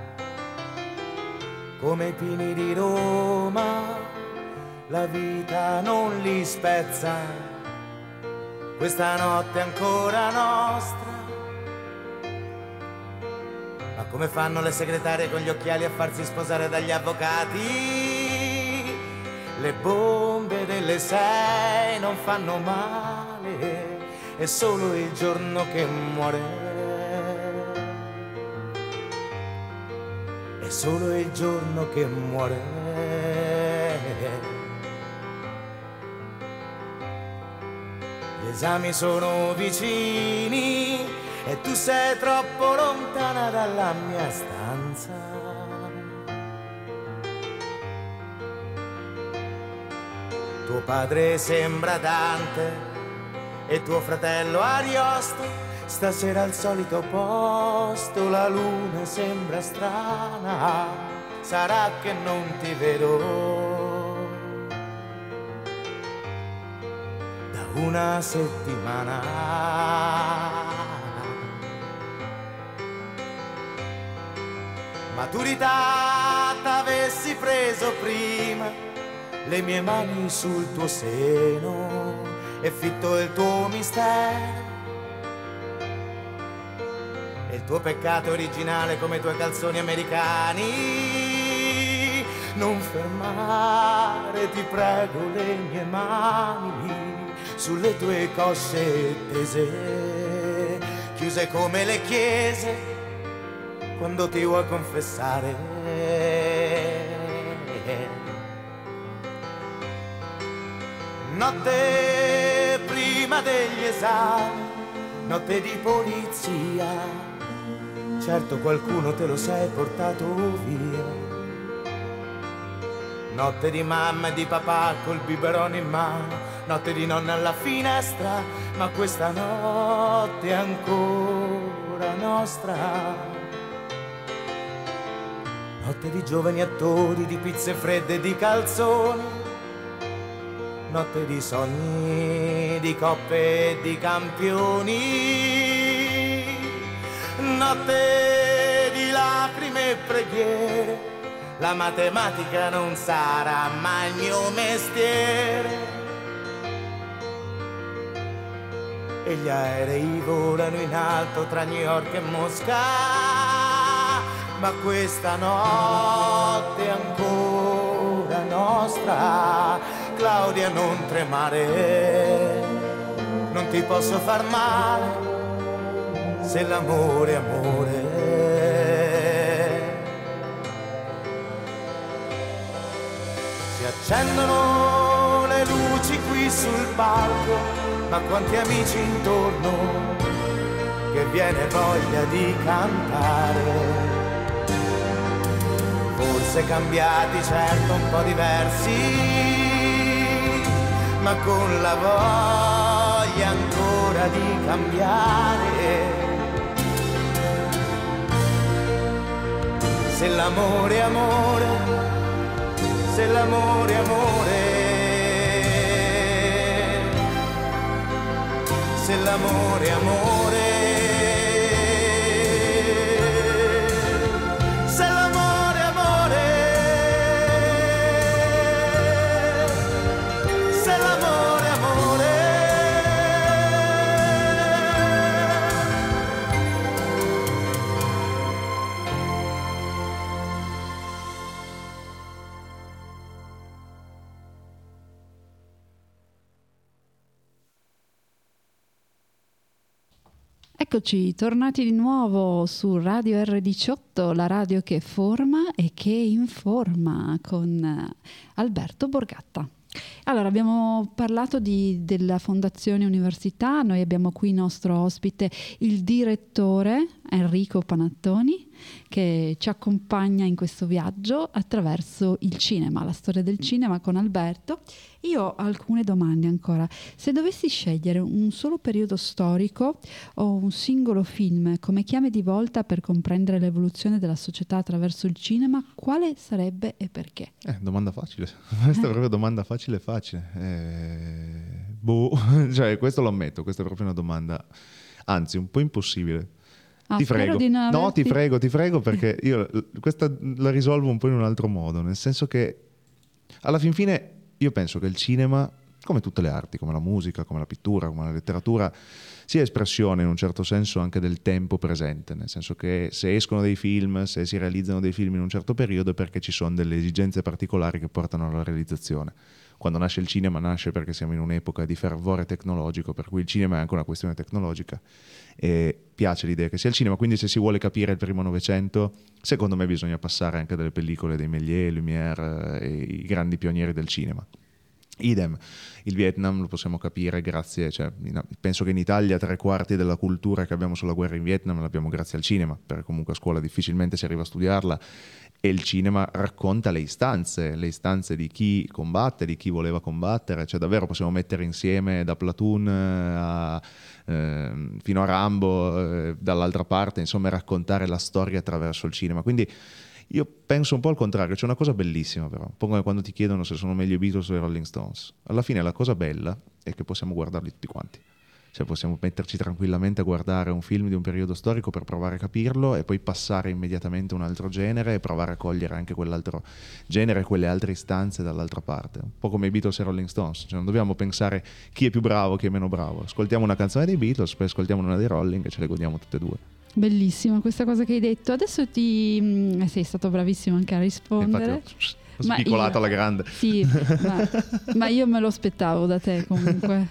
come i pini di Roma, la vita non li spezza, questa notte è ancora nostra. Ma come fanno le segretarie con gli occhiali a farsi sposare dagli avvocati? Le bombe delle sei non fanno male, è solo il giorno che muore. È solo il giorno che muore. Gli esami sono vicini e tu sei troppo lontana dalla mia stanza. Tuo padre sembra Dante e tuo fratello Ariosto, stasera al solito posto, la luna sembra strana, sarà che non ti vedo da una settimana. Maturità t'avessi preso prima, le mie mani sul tuo seno e fitto il tuo mistero e il tuo peccato originale come i tuoi calzoni americani. Non fermare, ti prego, le mie mani sulle tue cosce tese, chiuse come le chiese quando ti vuoi confessare. Notte prima degli esami, notte di polizia, certo qualcuno te lo sei portato via. Notte di mamma e di papà col biberone in mano, notte di nonna alla finestra, ma questa notte è ancora nostra. Notte di giovani attori, di pizze fredde e di calzoni, notte di sogni, di coppe e di campioni, notte di lacrime e preghiere, la matematica non sarà mai il mio mestiere. E gli aerei volano in alto tra New York e Mosca, ma questa notte è ancora nostra. Claudia, non tremare, non ti posso far male se l'amore è amore. Si accendono le luci qui sul palco, ma quanti amici intorno che viene voglia di cantare. Forse cambiati, certo un po' diversi, ma con la voglia ancora di cambiare. Se l'amore è amore, se l'amore è amore, se l'amore è amore. Eccoci, tornati di nuovo su Radio erre diciotto, la radio che forma e che informa, con Alberto Borgatta. Allora, abbiamo parlato di, della Fondazione Università, noi abbiamo qui il nostro ospite, il direttore Enrico Panattoni, che ci accompagna in questo viaggio attraverso il cinema, la storia del cinema con Alberto. Io ho alcune domande ancora. Se dovessi scegliere un solo periodo storico o un singolo film come chiave di volta per comprendere l'evoluzione della società attraverso il cinema, quale sarebbe e perché? Eh, domanda facile. Questa è proprio domanda facile facile. Eh, boh, cioè questo lo ammetto, questa è proprio una domanda, anzi un po' impossibile. Ah, ti prego. Di no, averti... ti prego, ti prego, perché io questa la risolvo un po' in un altro modo, nel senso che alla fin fine io penso che il cinema, come tutte le arti, come la musica, come la pittura, come la letteratura, sia espressione in un certo senso anche del tempo presente, nel senso che se escono dei film, se si realizzano dei film in un certo periodo è perché ci sono delle esigenze particolari che portano alla realizzazione. Quando nasce il cinema nasce perché siamo in un'epoca di fervore tecnologico, per cui il cinema è anche una questione tecnologica e piace l'idea che sia il cinema, quindi se si vuole capire il primo Novecento, secondo me bisogna passare anche delle pellicole dei Méliès, Lumière e i grandi pionieri del cinema. Idem, il Vietnam lo possiamo capire grazie, cioè, in, penso che in Italia tre quarti della cultura che abbiamo sulla guerra in Vietnam l'abbiamo grazie al cinema, perché comunque a scuola difficilmente si arriva a studiarla e il cinema racconta le istanze, le istanze di chi combatte, di chi voleva combattere, cioè davvero possiamo mettere insieme da Platoon a, eh, fino a Rambo, eh, dall'altra parte, insomma raccontare la storia attraverso il cinema, quindi Io penso un po' al contrario, c'è una cosa bellissima però, un po' come quando ti chiedono se sono meglio i Beatles o i Rolling Stones. Alla fine la cosa bella è che possiamo guardarli tutti quanti. Cioè possiamo metterci tranquillamente a guardare un film di un periodo storico per provare a capirlo e poi passare immediatamente a un altro genere e provare a cogliere anche quell'altro genere e quelle altre istanze dall'altra parte. Un po' come i Beatles e i Rolling Stones, cioè non dobbiamo pensare chi è più bravo, chi è meno bravo. Ascoltiamo una canzone dei Beatles, poi ascoltiamo una dei Rolling e ce le godiamo tutte e due. Bellissima questa cosa che hai detto. Adesso ti eh, sei stato bravissimo anche a rispondere. Infatti, ho spicolato alla grande. Sì, ma, ma io me lo aspettavo da te comunque.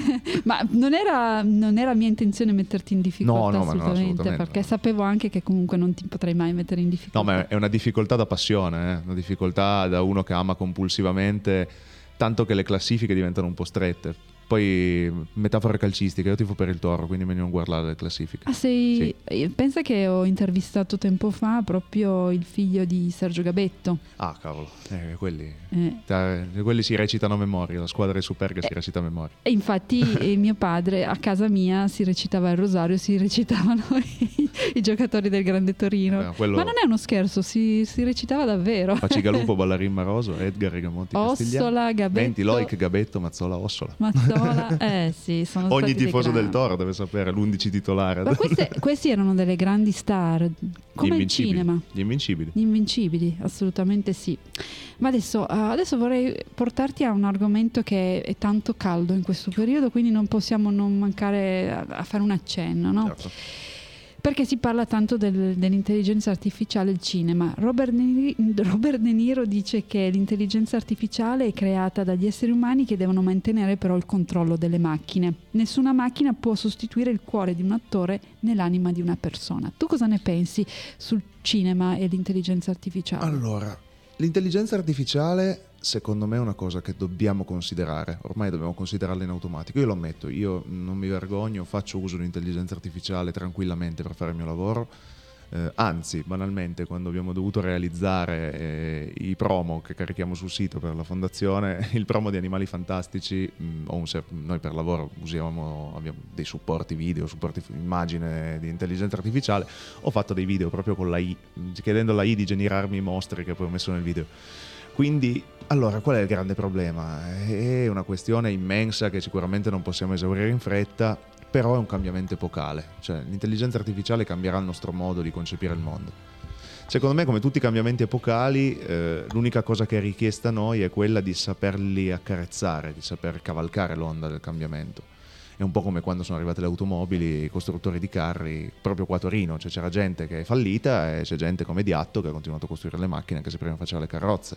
Ma non era, non era mia intenzione metterti in difficoltà, no, no, assolutamente, no, assolutamente, perché no. sapevo anche che comunque non ti potrei mai mettere in difficoltà. No, ma è una difficoltà da passione, eh? Una difficoltà da uno che ama compulsivamente, tanto che le classifiche diventano un po' strette. Poi metafore calcistica, io tifo per il Toro, quindi meglio non guardare le classifiche. Ah, sei... sì. Pensa che ho intervistato tempo fa proprio il figlio di Sergio Gabetto. Ah, cavolo, eh, quelli, eh. T- quelli si recitano a memoria, la squadra di Superga eh. si recita a memoria. E infatti eh, mio padre a casa mia si recitava il Rosario, si recitavano i, i giocatori del Grande Torino. Eh, quello... Ma non è uno scherzo, si, si recitava davvero. Facigalupo, Ballarin Maroso, Edgar Rigamonti Castigliano, Ossola, Gabetto, Menti, Loic, Gabetto, Mazzola, Ossola. Mazzola. Eh sì, sono ogni tifoso del Toro deve sapere l'undici titolare. Ma queste, questi erano delle grandi star, come il cinema. Gli Invincibili. Gli Invincibili, assolutamente sì. Ma adesso, adesso vorrei portarti a un argomento che è tanto caldo in questo periodo, quindi non possiamo non mancare a, a fare un accenno, no? Certo. Perché si parla tanto del, dell'intelligenza artificiale al cinema. Robert De, Robert De Niro dice che l'intelligenza artificiale è creata dagli esseri umani che devono mantenere però il controllo delle macchine. Nessuna macchina può sostituire il cuore di un attore nell'anima di una persona. Tu cosa ne pensi sul cinema e l'intelligenza artificiale? Allora, l'intelligenza artificiale secondo me è una cosa che dobbiamo considerare, ormai dobbiamo considerarla in automatico. Io lo ammetto, io non mi vergogno, faccio uso di intelligenza artificiale tranquillamente per fare il mio lavoro, eh, anzi banalmente quando abbiamo dovuto realizzare eh, i promo che carichiamo sul sito per la fondazione, il promo di Animali Fantastici, mh, o un ser- noi per lavoro usiamo abbiamo dei supporti video, supporti immagine di intelligenza artificiale, ho fatto dei video proprio con la I, chiedendo alla I di generarmi i mostri che poi ho messo nel video. Quindi, allora, qual è il grande problema? È una questione immensa che sicuramente non possiamo esaurire in fretta, però è un cambiamento epocale. Cioè, l'intelligenza artificiale cambierà il nostro modo di concepire il mondo. Secondo me, come tutti i cambiamenti epocali, eh, l'unica cosa che è richiesta a noi è quella di saperli accarezzare, di saper cavalcare l'onda del cambiamento. È un po' come quando sono arrivate le automobili, i costruttori di carri, proprio qua a Torino, cioè c'era gente che è fallita e c'è gente come Diatto che ha continuato a costruire le macchine anche se prima faceva le carrozze.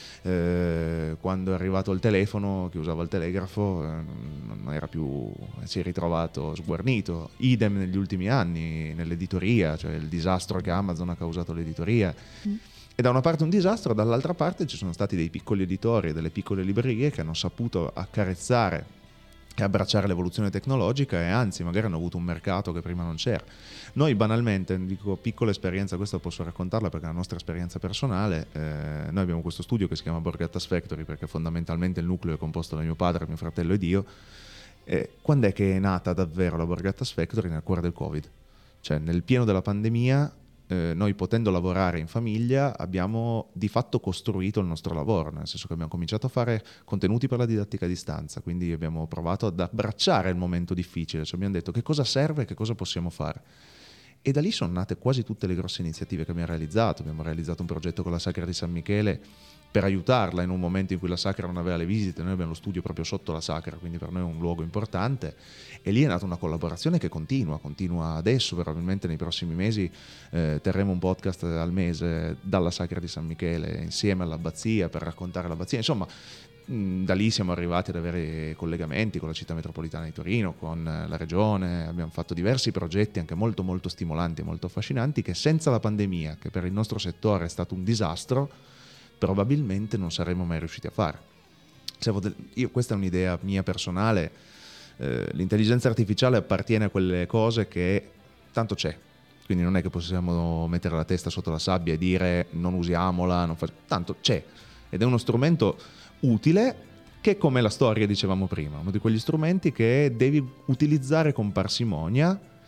Eh, quando è arrivato il telefono, chi usava il telegrafo eh, non era più, si è ritrovato sguarnito. Idem negli ultimi anni nell'editoria, cioè il disastro che Amazon ha causato l'editoria. Mm. E da una parte un disastro, dall'altra parte ci sono stati dei piccoli editori e delle piccole librerie che hanno saputo accarezzare e abbracciare l'evoluzione tecnologica e anzi magari hanno avuto un mercato che prima non c'era. Noi banalmente, dico piccola esperienza, questa posso raccontarla perché è la nostra esperienza personale, eh, noi abbiamo questo studio che si chiama Borgattas Factory perché fondamentalmente il nucleo è composto da mio padre, mio fratello ed io. Eh, quando è che è nata davvero la Borgattas Factory? Nel cuore del Covid, cioè nel pieno della pandemia. Eh, noi potendo lavorare in famiglia abbiamo di fatto costruito il nostro lavoro, nel senso che abbiamo cominciato a fare contenuti per la didattica a distanza, quindi abbiamo provato ad abbracciare il momento difficile, cioè abbiamo detto che cosa serve e che cosa possiamo fare. E da lì sono nate quasi tutte le grosse iniziative che abbiamo realizzato. Abbiamo realizzato un progetto con la Sacra di San Michele per aiutarla in un momento in cui la Sacra non aveva le visite. Noi abbiamo lo studio proprio sotto la Sacra, quindi per noi è un luogo importante. E lì è nata una collaborazione che continua, continua adesso, probabilmente nei prossimi mesi eh, terremo un podcast al mese dalla Sacra di San Michele insieme all'abbazia per raccontare l'abbazia. Insomma, mh, da lì siamo arrivati ad avere collegamenti con la città metropolitana di Torino, con la regione, abbiamo fatto diversi progetti anche molto molto stimolanti e molto affascinanti che senza la pandemia, che per il nostro settore è stato un disastro, probabilmente non saremmo mai riusciti a fare. Io, questa è un'idea mia personale. Eh, l'intelligenza artificiale appartiene a quelle cose che tanto c'è, quindi non è che possiamo mettere la testa sotto la sabbia e dire non usiamola, non fa... tanto c'è ed è uno strumento utile che, come la storia dicevamo prima, uno di quegli strumenti che devi utilizzare con parsimonia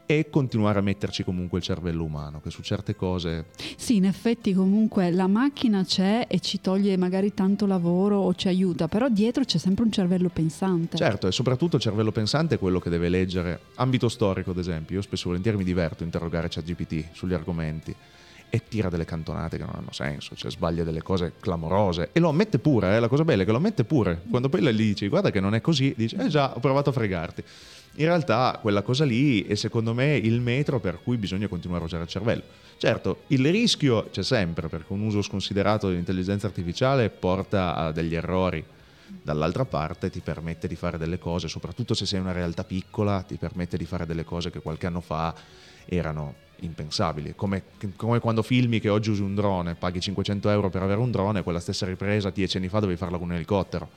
e continuare a metterci comunque il cervello umano, che su certe cose... Sì, in effetti comunque la macchina c'è e ci toglie magari tanto lavoro o ci aiuta, però dietro c'è sempre un cervello pensante. Certo, e soprattutto il cervello pensante è quello che deve leggere. Ambito storico, ad esempio, io spesso e volentieri mi diverto a interrogare ChatGPT sugli argomenti e tira delle cantonate che non hanno senso, cioè sbaglia delle cose clamorose e lo ammette pure, eh? La cosa bella è che lo ammette pure. Quando poi le dici guarda che non è così, dice eh già, ho provato a fregarti. In realtà quella cosa lì è secondo me il metro per cui bisogna continuare a usare il cervello. Certo, il rischio c'è sempre, perché un uso sconsiderato dell'intelligenza artificiale porta a degli errori. Dall'altra parte ti permette di fare delle cose, soprattutto se sei una realtà piccola, ti permette di fare delle cose che qualche anno fa erano impensabili. Come, come quando filmi che oggi usi un drone, paghi cinquecento euro per avere un drone, quella stessa ripresa dieci anni fa dovevi farla con un elicottero.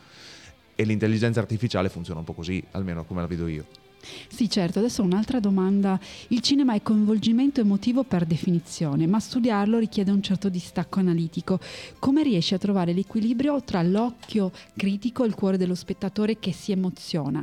E l'intelligenza artificiale funziona un po' così, almeno come la vedo io. Sì, certo. Adesso un'altra domanda. Il cinema è coinvolgimento emotivo per definizione, ma studiarlo richiede un certo distacco analitico. Come riesci a trovare l'equilibrio tra l'occhio critico e il cuore dello spettatore che si emoziona?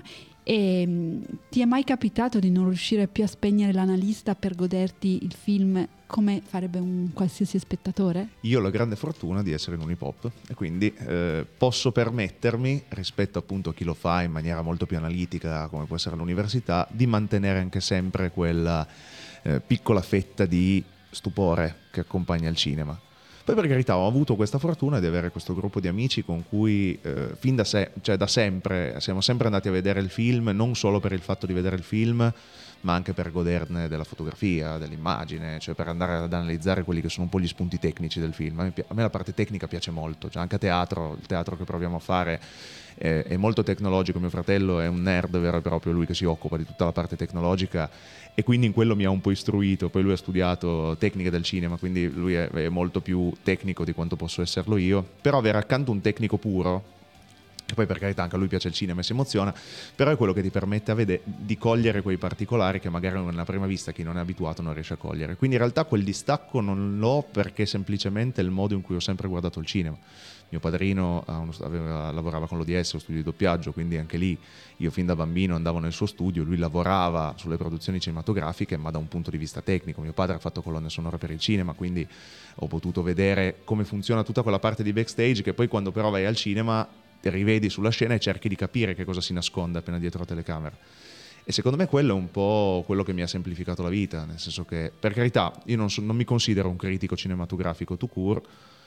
E mh, ti è mai capitato di non riuscire più a spegnere l'analista per goderti il film come farebbe un qualsiasi spettatore? Io ho la grande fortuna di essere in un hip hop e quindi eh, posso permettermi, rispetto appunto a chi lo fa in maniera molto più analitica come può essere l'università, di mantenere anche sempre quella eh, piccola fetta di stupore che accompagna il cinema. Poi per carità ho avuto questa fortuna di avere questo gruppo di amici con cui eh, fin da, se- cioè da sempre siamo sempre andati a vedere il film, non solo per il fatto di vedere il film, ma anche per goderne della fotografia, dell'immagine, cioè per andare ad analizzare quelli che sono un po' gli spunti tecnici del film. A me, a me la parte tecnica piace molto, cioè anche a teatro, il teatro che proviamo a fare è, è molto tecnologico. Mio fratello è un nerd vero e proprio, lui che si occupa di tutta la parte tecnologica e quindi in quello mi ha un po' istruito. Poi lui ha studiato tecniche del cinema, quindi lui è, è molto più tecnico di quanto posso esserlo io, però avere accanto un tecnico puro, che poi per carità anche a lui piace il cinema e si emoziona, però è quello che ti permette a vedere, di cogliere quei particolari che magari nella prima vista chi non è abituato non riesce a cogliere. Quindi in realtà quel distacco non l'ho, perché semplicemente è il modo in cui ho sempre guardato il cinema. Mio padrino uno, aveva, lavorava con l'O D S, lo studio di doppiaggio, quindi anche lì io fin da bambino andavo nel suo studio, lui lavorava sulle produzioni cinematografiche ma da un punto di vista tecnico. Mio padre ha fatto colonne sonore per il cinema, quindi ho potuto vedere come funziona tutta quella parte di backstage che poi quando però vai al cinema ti rivedi sulla scena e cerchi di capire che cosa si nasconde appena dietro la telecamera. E secondo me quello è un po' quello che mi ha semplificato la vita, nel senso che, per carità, io non, so, non mi considero un critico cinematografico tout court,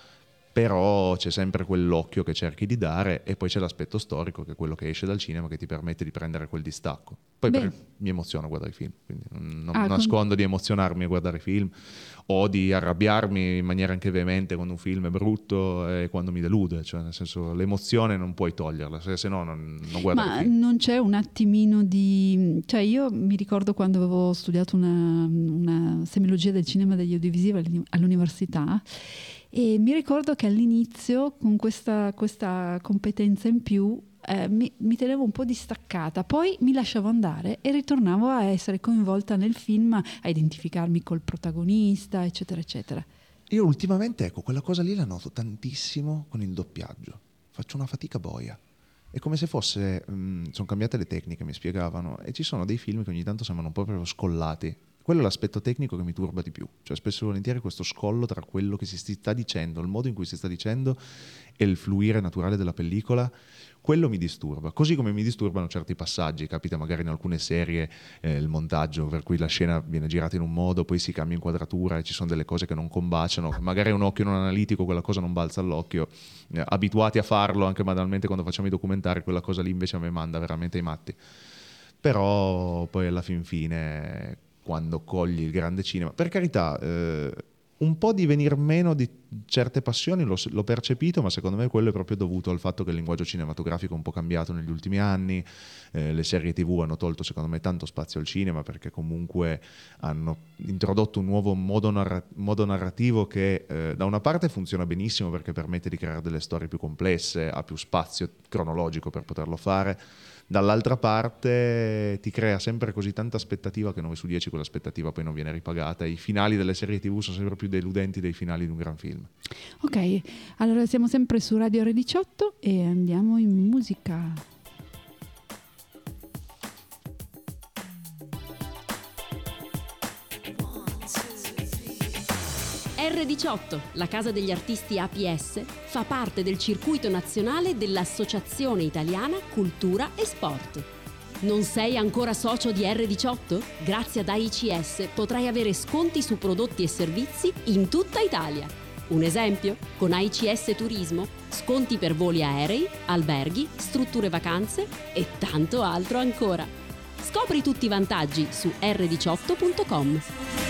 però c'è sempre quell'occhio che cerchi di dare e poi c'è l'aspetto storico che è quello che esce dal cinema, che ti permette di prendere quel distacco. Poi per, mi emoziona guardare i film, quindi non, non ah, nascondo con... di emozionarmi a guardare i film o di arrabbiarmi in maniera anche veemente quando un film è brutto e quando mi delude, cioè nel senso l'emozione non puoi toglierla, se, se no non, non guardo Ma il film. Non c'è un attimino di... cioè io mi ricordo quando avevo studiato una, una semiologia del cinema e degli audiovisivi all'università, e mi ricordo che all'inizio con questa, questa competenza in più eh, mi, mi tenevo un po' distaccata, poi mi lasciavo andare e ritornavo a essere coinvolta nel film, a identificarmi col protagonista, eccetera eccetera. Io ultimamente, ecco, quella cosa lì la noto tantissimo con il doppiaggio, faccio una fatica boia, è come se fosse mh, sono cambiate le tecniche, mi spiegavano, e ci sono dei film che ogni tanto sembrano un po' proprio scollati. Quello è l'aspetto tecnico che mi turba di più, cioè spesso e volentieri questo scollo tra quello che si sta dicendo, il modo in cui si sta dicendo e il fluire naturale della pellicola, quello mi disturba, così come mi disturbano certi passaggi. Capita magari in alcune serie eh, il montaggio per cui la scena viene girata in un modo, poi si cambia inquadratura e ci sono delle cose che non combaciano, magari un occhio non analitico quella cosa non balza all'occhio, eh, abituati a farlo anche banalmente quando facciamo i documentari, quella cosa lì invece a me manda veramente ai matti. Però poi alla fin fine, quando cogli il grande cinema, per carità, eh, un po' di venir meno di certe passioni l'ho, l'ho percepito, ma secondo me quello è proprio dovuto al fatto che il linguaggio cinematografico è un po' cambiato negli ultimi anni, eh, le serie tv hanno tolto secondo me tanto spazio al cinema, perché comunque hanno introdotto un nuovo modo, narra- modo narrativo che eh, da una parte funziona benissimo perché permette di creare delle storie più complesse, ha più spazio cronologico per poterlo fare. Dall'altra parte ti crea sempre così tanta aspettativa che nove su dieci quell'aspettativa poi non viene ripagata. I finali delle serie tv sono sempre più deludenti dei finali di un gran film. Ok, allora siamo sempre su Radio R diciotto e andiamo in musica. erre diciotto, la casa degli artisti A P S, fa parte del circuito nazionale dell'Associazione Italiana Cultura e Sport. Non sei ancora socio di erre diciotto? Grazie ad A I C S potrai avere sconti su prodotti e servizi in tutta Italia. Un esempio? Con A I C S Turismo, sconti per voli aerei, alberghi, strutture vacanze e tanto altro ancora. Scopri tutti i vantaggi su erre diciotto punto com.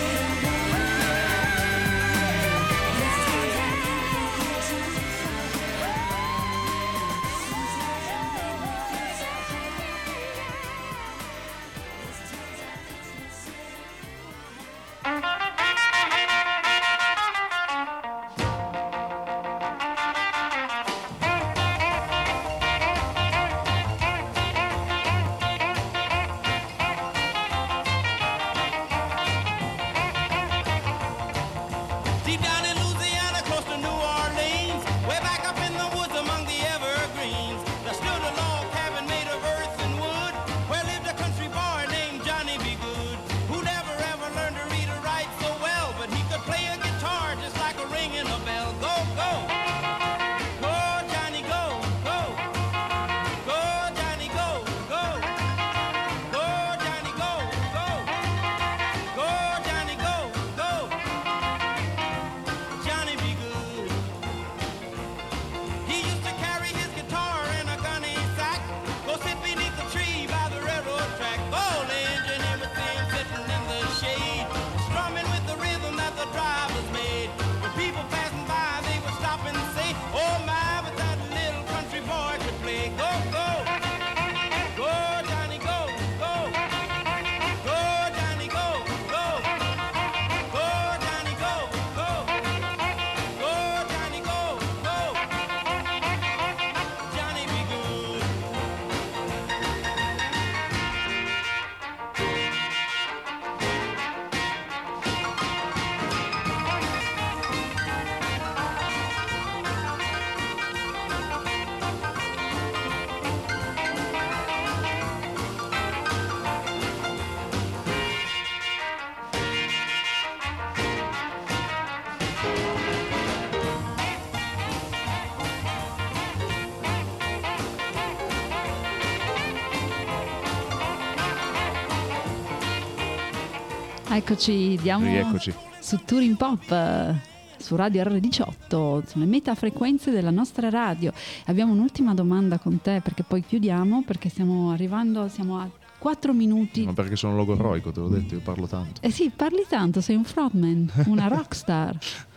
Eccoci, diamo Rieccoci. su Touring Pop, eh, su Radio erre diciotto, sulle metafrequenze della nostra radio. Abbiamo un'ultima domanda con te perché poi chiudiamo, perché stiamo arrivando, siamo a quattro minuti. Ma perché sono logorroico, te l'ho detto, io parlo tanto. Eh sì, parli tanto, sei un frontman, una rockstar.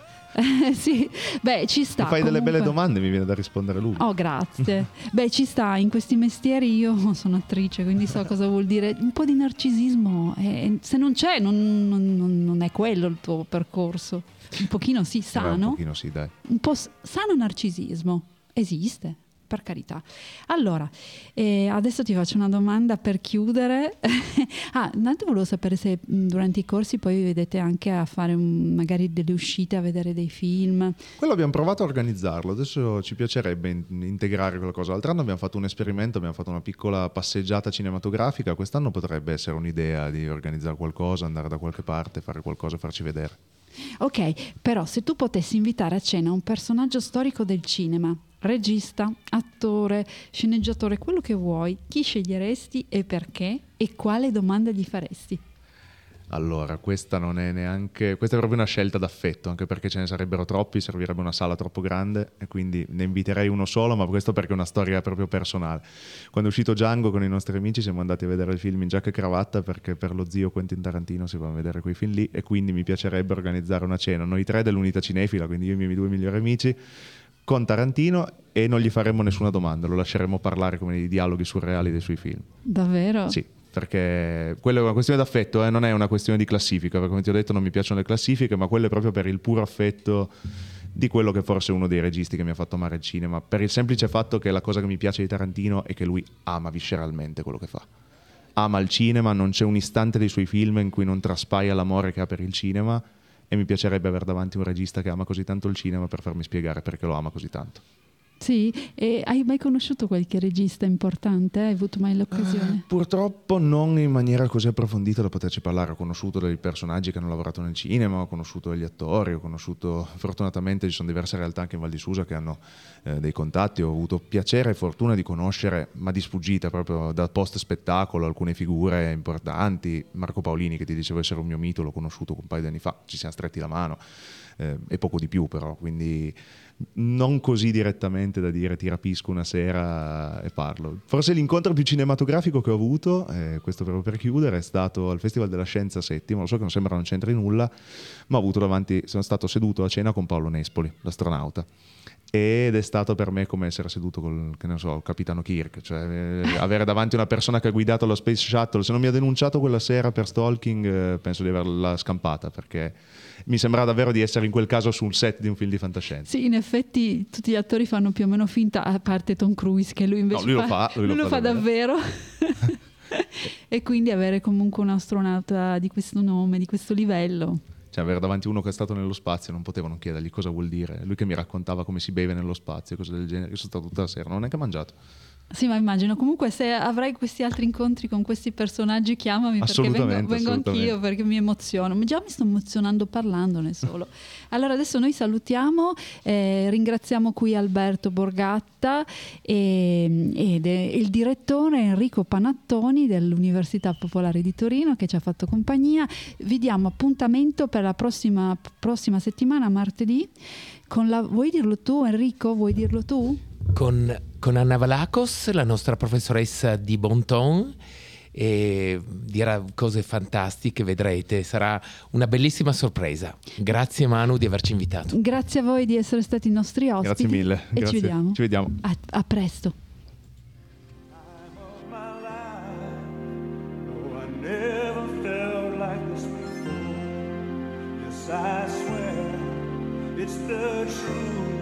Eh, sì, beh, ci sta. Se fai comunque... delle belle domande, mi viene da rispondere lui. Oh, grazie. Beh, ci sta, in questi mestieri io sono attrice, quindi so cosa vuol dire un po' di narcisismo. Eh, se non c'è, non, non, non è quello il tuo percorso. Un pochino sì, sano. Eh, un pochino sì, dai. Un po' s- sano narcisismo. Esiste, per carità. Allora, eh, adesso ti faccio una domanda per chiudere. ah, intanto volevo sapere se mh, durante i corsi poi vi vedete anche a fare un, magari delle uscite, a vedere dei film. Quello abbiamo provato a organizzarlo, adesso ci piacerebbe in- integrare qualcosa. L'altro anno abbiamo fatto un esperimento, abbiamo fatto una piccola passeggiata cinematografica, quest'anno potrebbe essere un'idea di organizzare qualcosa, andare da qualche parte, fare qualcosa, farci vedere. Ok, però se tu potessi invitare a cena un personaggio storico del cinema, regista, attore, sceneggiatore, quello che vuoi, chi sceglieresti e perché? E quale domanda gli faresti? Allora, questa non è neanche, questa è proprio una scelta d'affetto, anche perché ce ne sarebbero troppi, servirebbe una sala troppo grande e quindi ne inviterei uno solo, ma questo perché è una storia proprio personale. Quando è uscito Django con i nostri amici siamo andati a vedere il film in giacca e cravatta perché per lo zio Quentin Tarantino si va a vedere quei film lì e quindi mi piacerebbe organizzare una cena, noi tre dell'Unità Cinefila, quindi io e i miei due migliori amici, con Tarantino e non gli faremmo nessuna domanda, lo lasceremmo parlare come nei dialoghi surreali dei suoi film. Davvero? Sì, perché quello è una questione d'affetto, eh? Non è una questione di classifica, perché come ti ho detto non mi piacciono le classifiche, ma quello è proprio per il puro affetto di quello che forse è uno dei registi che mi ha fatto amare il cinema, per il semplice fatto che la cosa che mi piace di Tarantino è che lui ama visceralmente quello che fa. Ama il cinema, non c'è un istante dei suoi film in cui non traspaia l'amore che ha per il cinema e mi piacerebbe avere davanti un regista che ama così tanto il cinema per farmi spiegare perché lo ama così tanto. Sì, e hai mai conosciuto qualche regista importante? Hai avuto mai l'occasione? Uh, purtroppo non in maniera così approfondita da poterci parlare. Ho conosciuto dei personaggi che hanno lavorato nel cinema, ho conosciuto degli attori, ho conosciuto, fortunatamente ci sono diverse realtà anche in Val di Susa che hanno eh, dei contatti. Ho avuto piacere e fortuna di conoscere, ma di sfuggita, proprio da post spettacolo, alcune figure importanti. Marco Paolini, che ti dicevo essere un mio mito, l'ho conosciuto un paio di anni fa, ci siamo stretti la mano, eh, e poco di più però, quindi non così direttamente da dire ti rapisco una sera e parlo. Forse l'incontro più cinematografico che ho avuto, eh, questo proprio per chiudere, è stato al Festival della Scienza Settimo. Lo so che non sembra non c'entri nulla, ma ho avuto davanti, sono stato seduto a cena con Paolo Nespoli, l'astronauta, ed è stato per me come essere seduto col, che ne so, il capitano Kirk, cioè eh, avere davanti una persona che ha guidato lo Space Shuttle. Se non mi ha denunciato quella sera per stalking, eh, penso di averla scampata, perché mi sembrava davvero di essere in quel caso su un set di un film di fantascienza. Sì, in effetti tutti gli attori fanno più o meno finta, a parte Tom Cruise, che lui invece no, lui fa, lo fa, lui lui lo lo fa fa davvero. E quindi avere comunque un astronauta di questo nome, di questo livello. Cioè, avere davanti uno che è stato nello spazio, non potevo non chiedergli cosa vuol dire. Lui che mi raccontava come si beve nello spazio, cose del genere. Io sono stato tutta la sera, non ho neanche mangiato. Sì, ma immagino. Comunque, se avrai questi altri incontri con questi personaggi, chiamami, perché vengo, vengo assolutamente. anch'io, perché mi emoziono. Già mi sto emozionando parlandone solo. Allora, adesso noi salutiamo, eh, ringraziamo qui Alberto Borgatta e, ed il direttore Enrico Panattoni dell'Università Popolare di Torino, che ci ha fatto compagnia. Vi diamo appuntamento per la prossima, prossima settimana, martedì, con la... Vuoi dirlo tu, Enrico? Vuoi dirlo tu? Con, con Anna Valakos, la nostra professoressa di bon ton, e dirà cose fantastiche, vedrete, sarà una bellissima sorpresa. Grazie Manu di averci invitato. Grazie a voi di essere stati i nostri ospiti. Grazie mille. E Grazie. ci vediamo. Ci vediamo. A, a presto. It's the truth.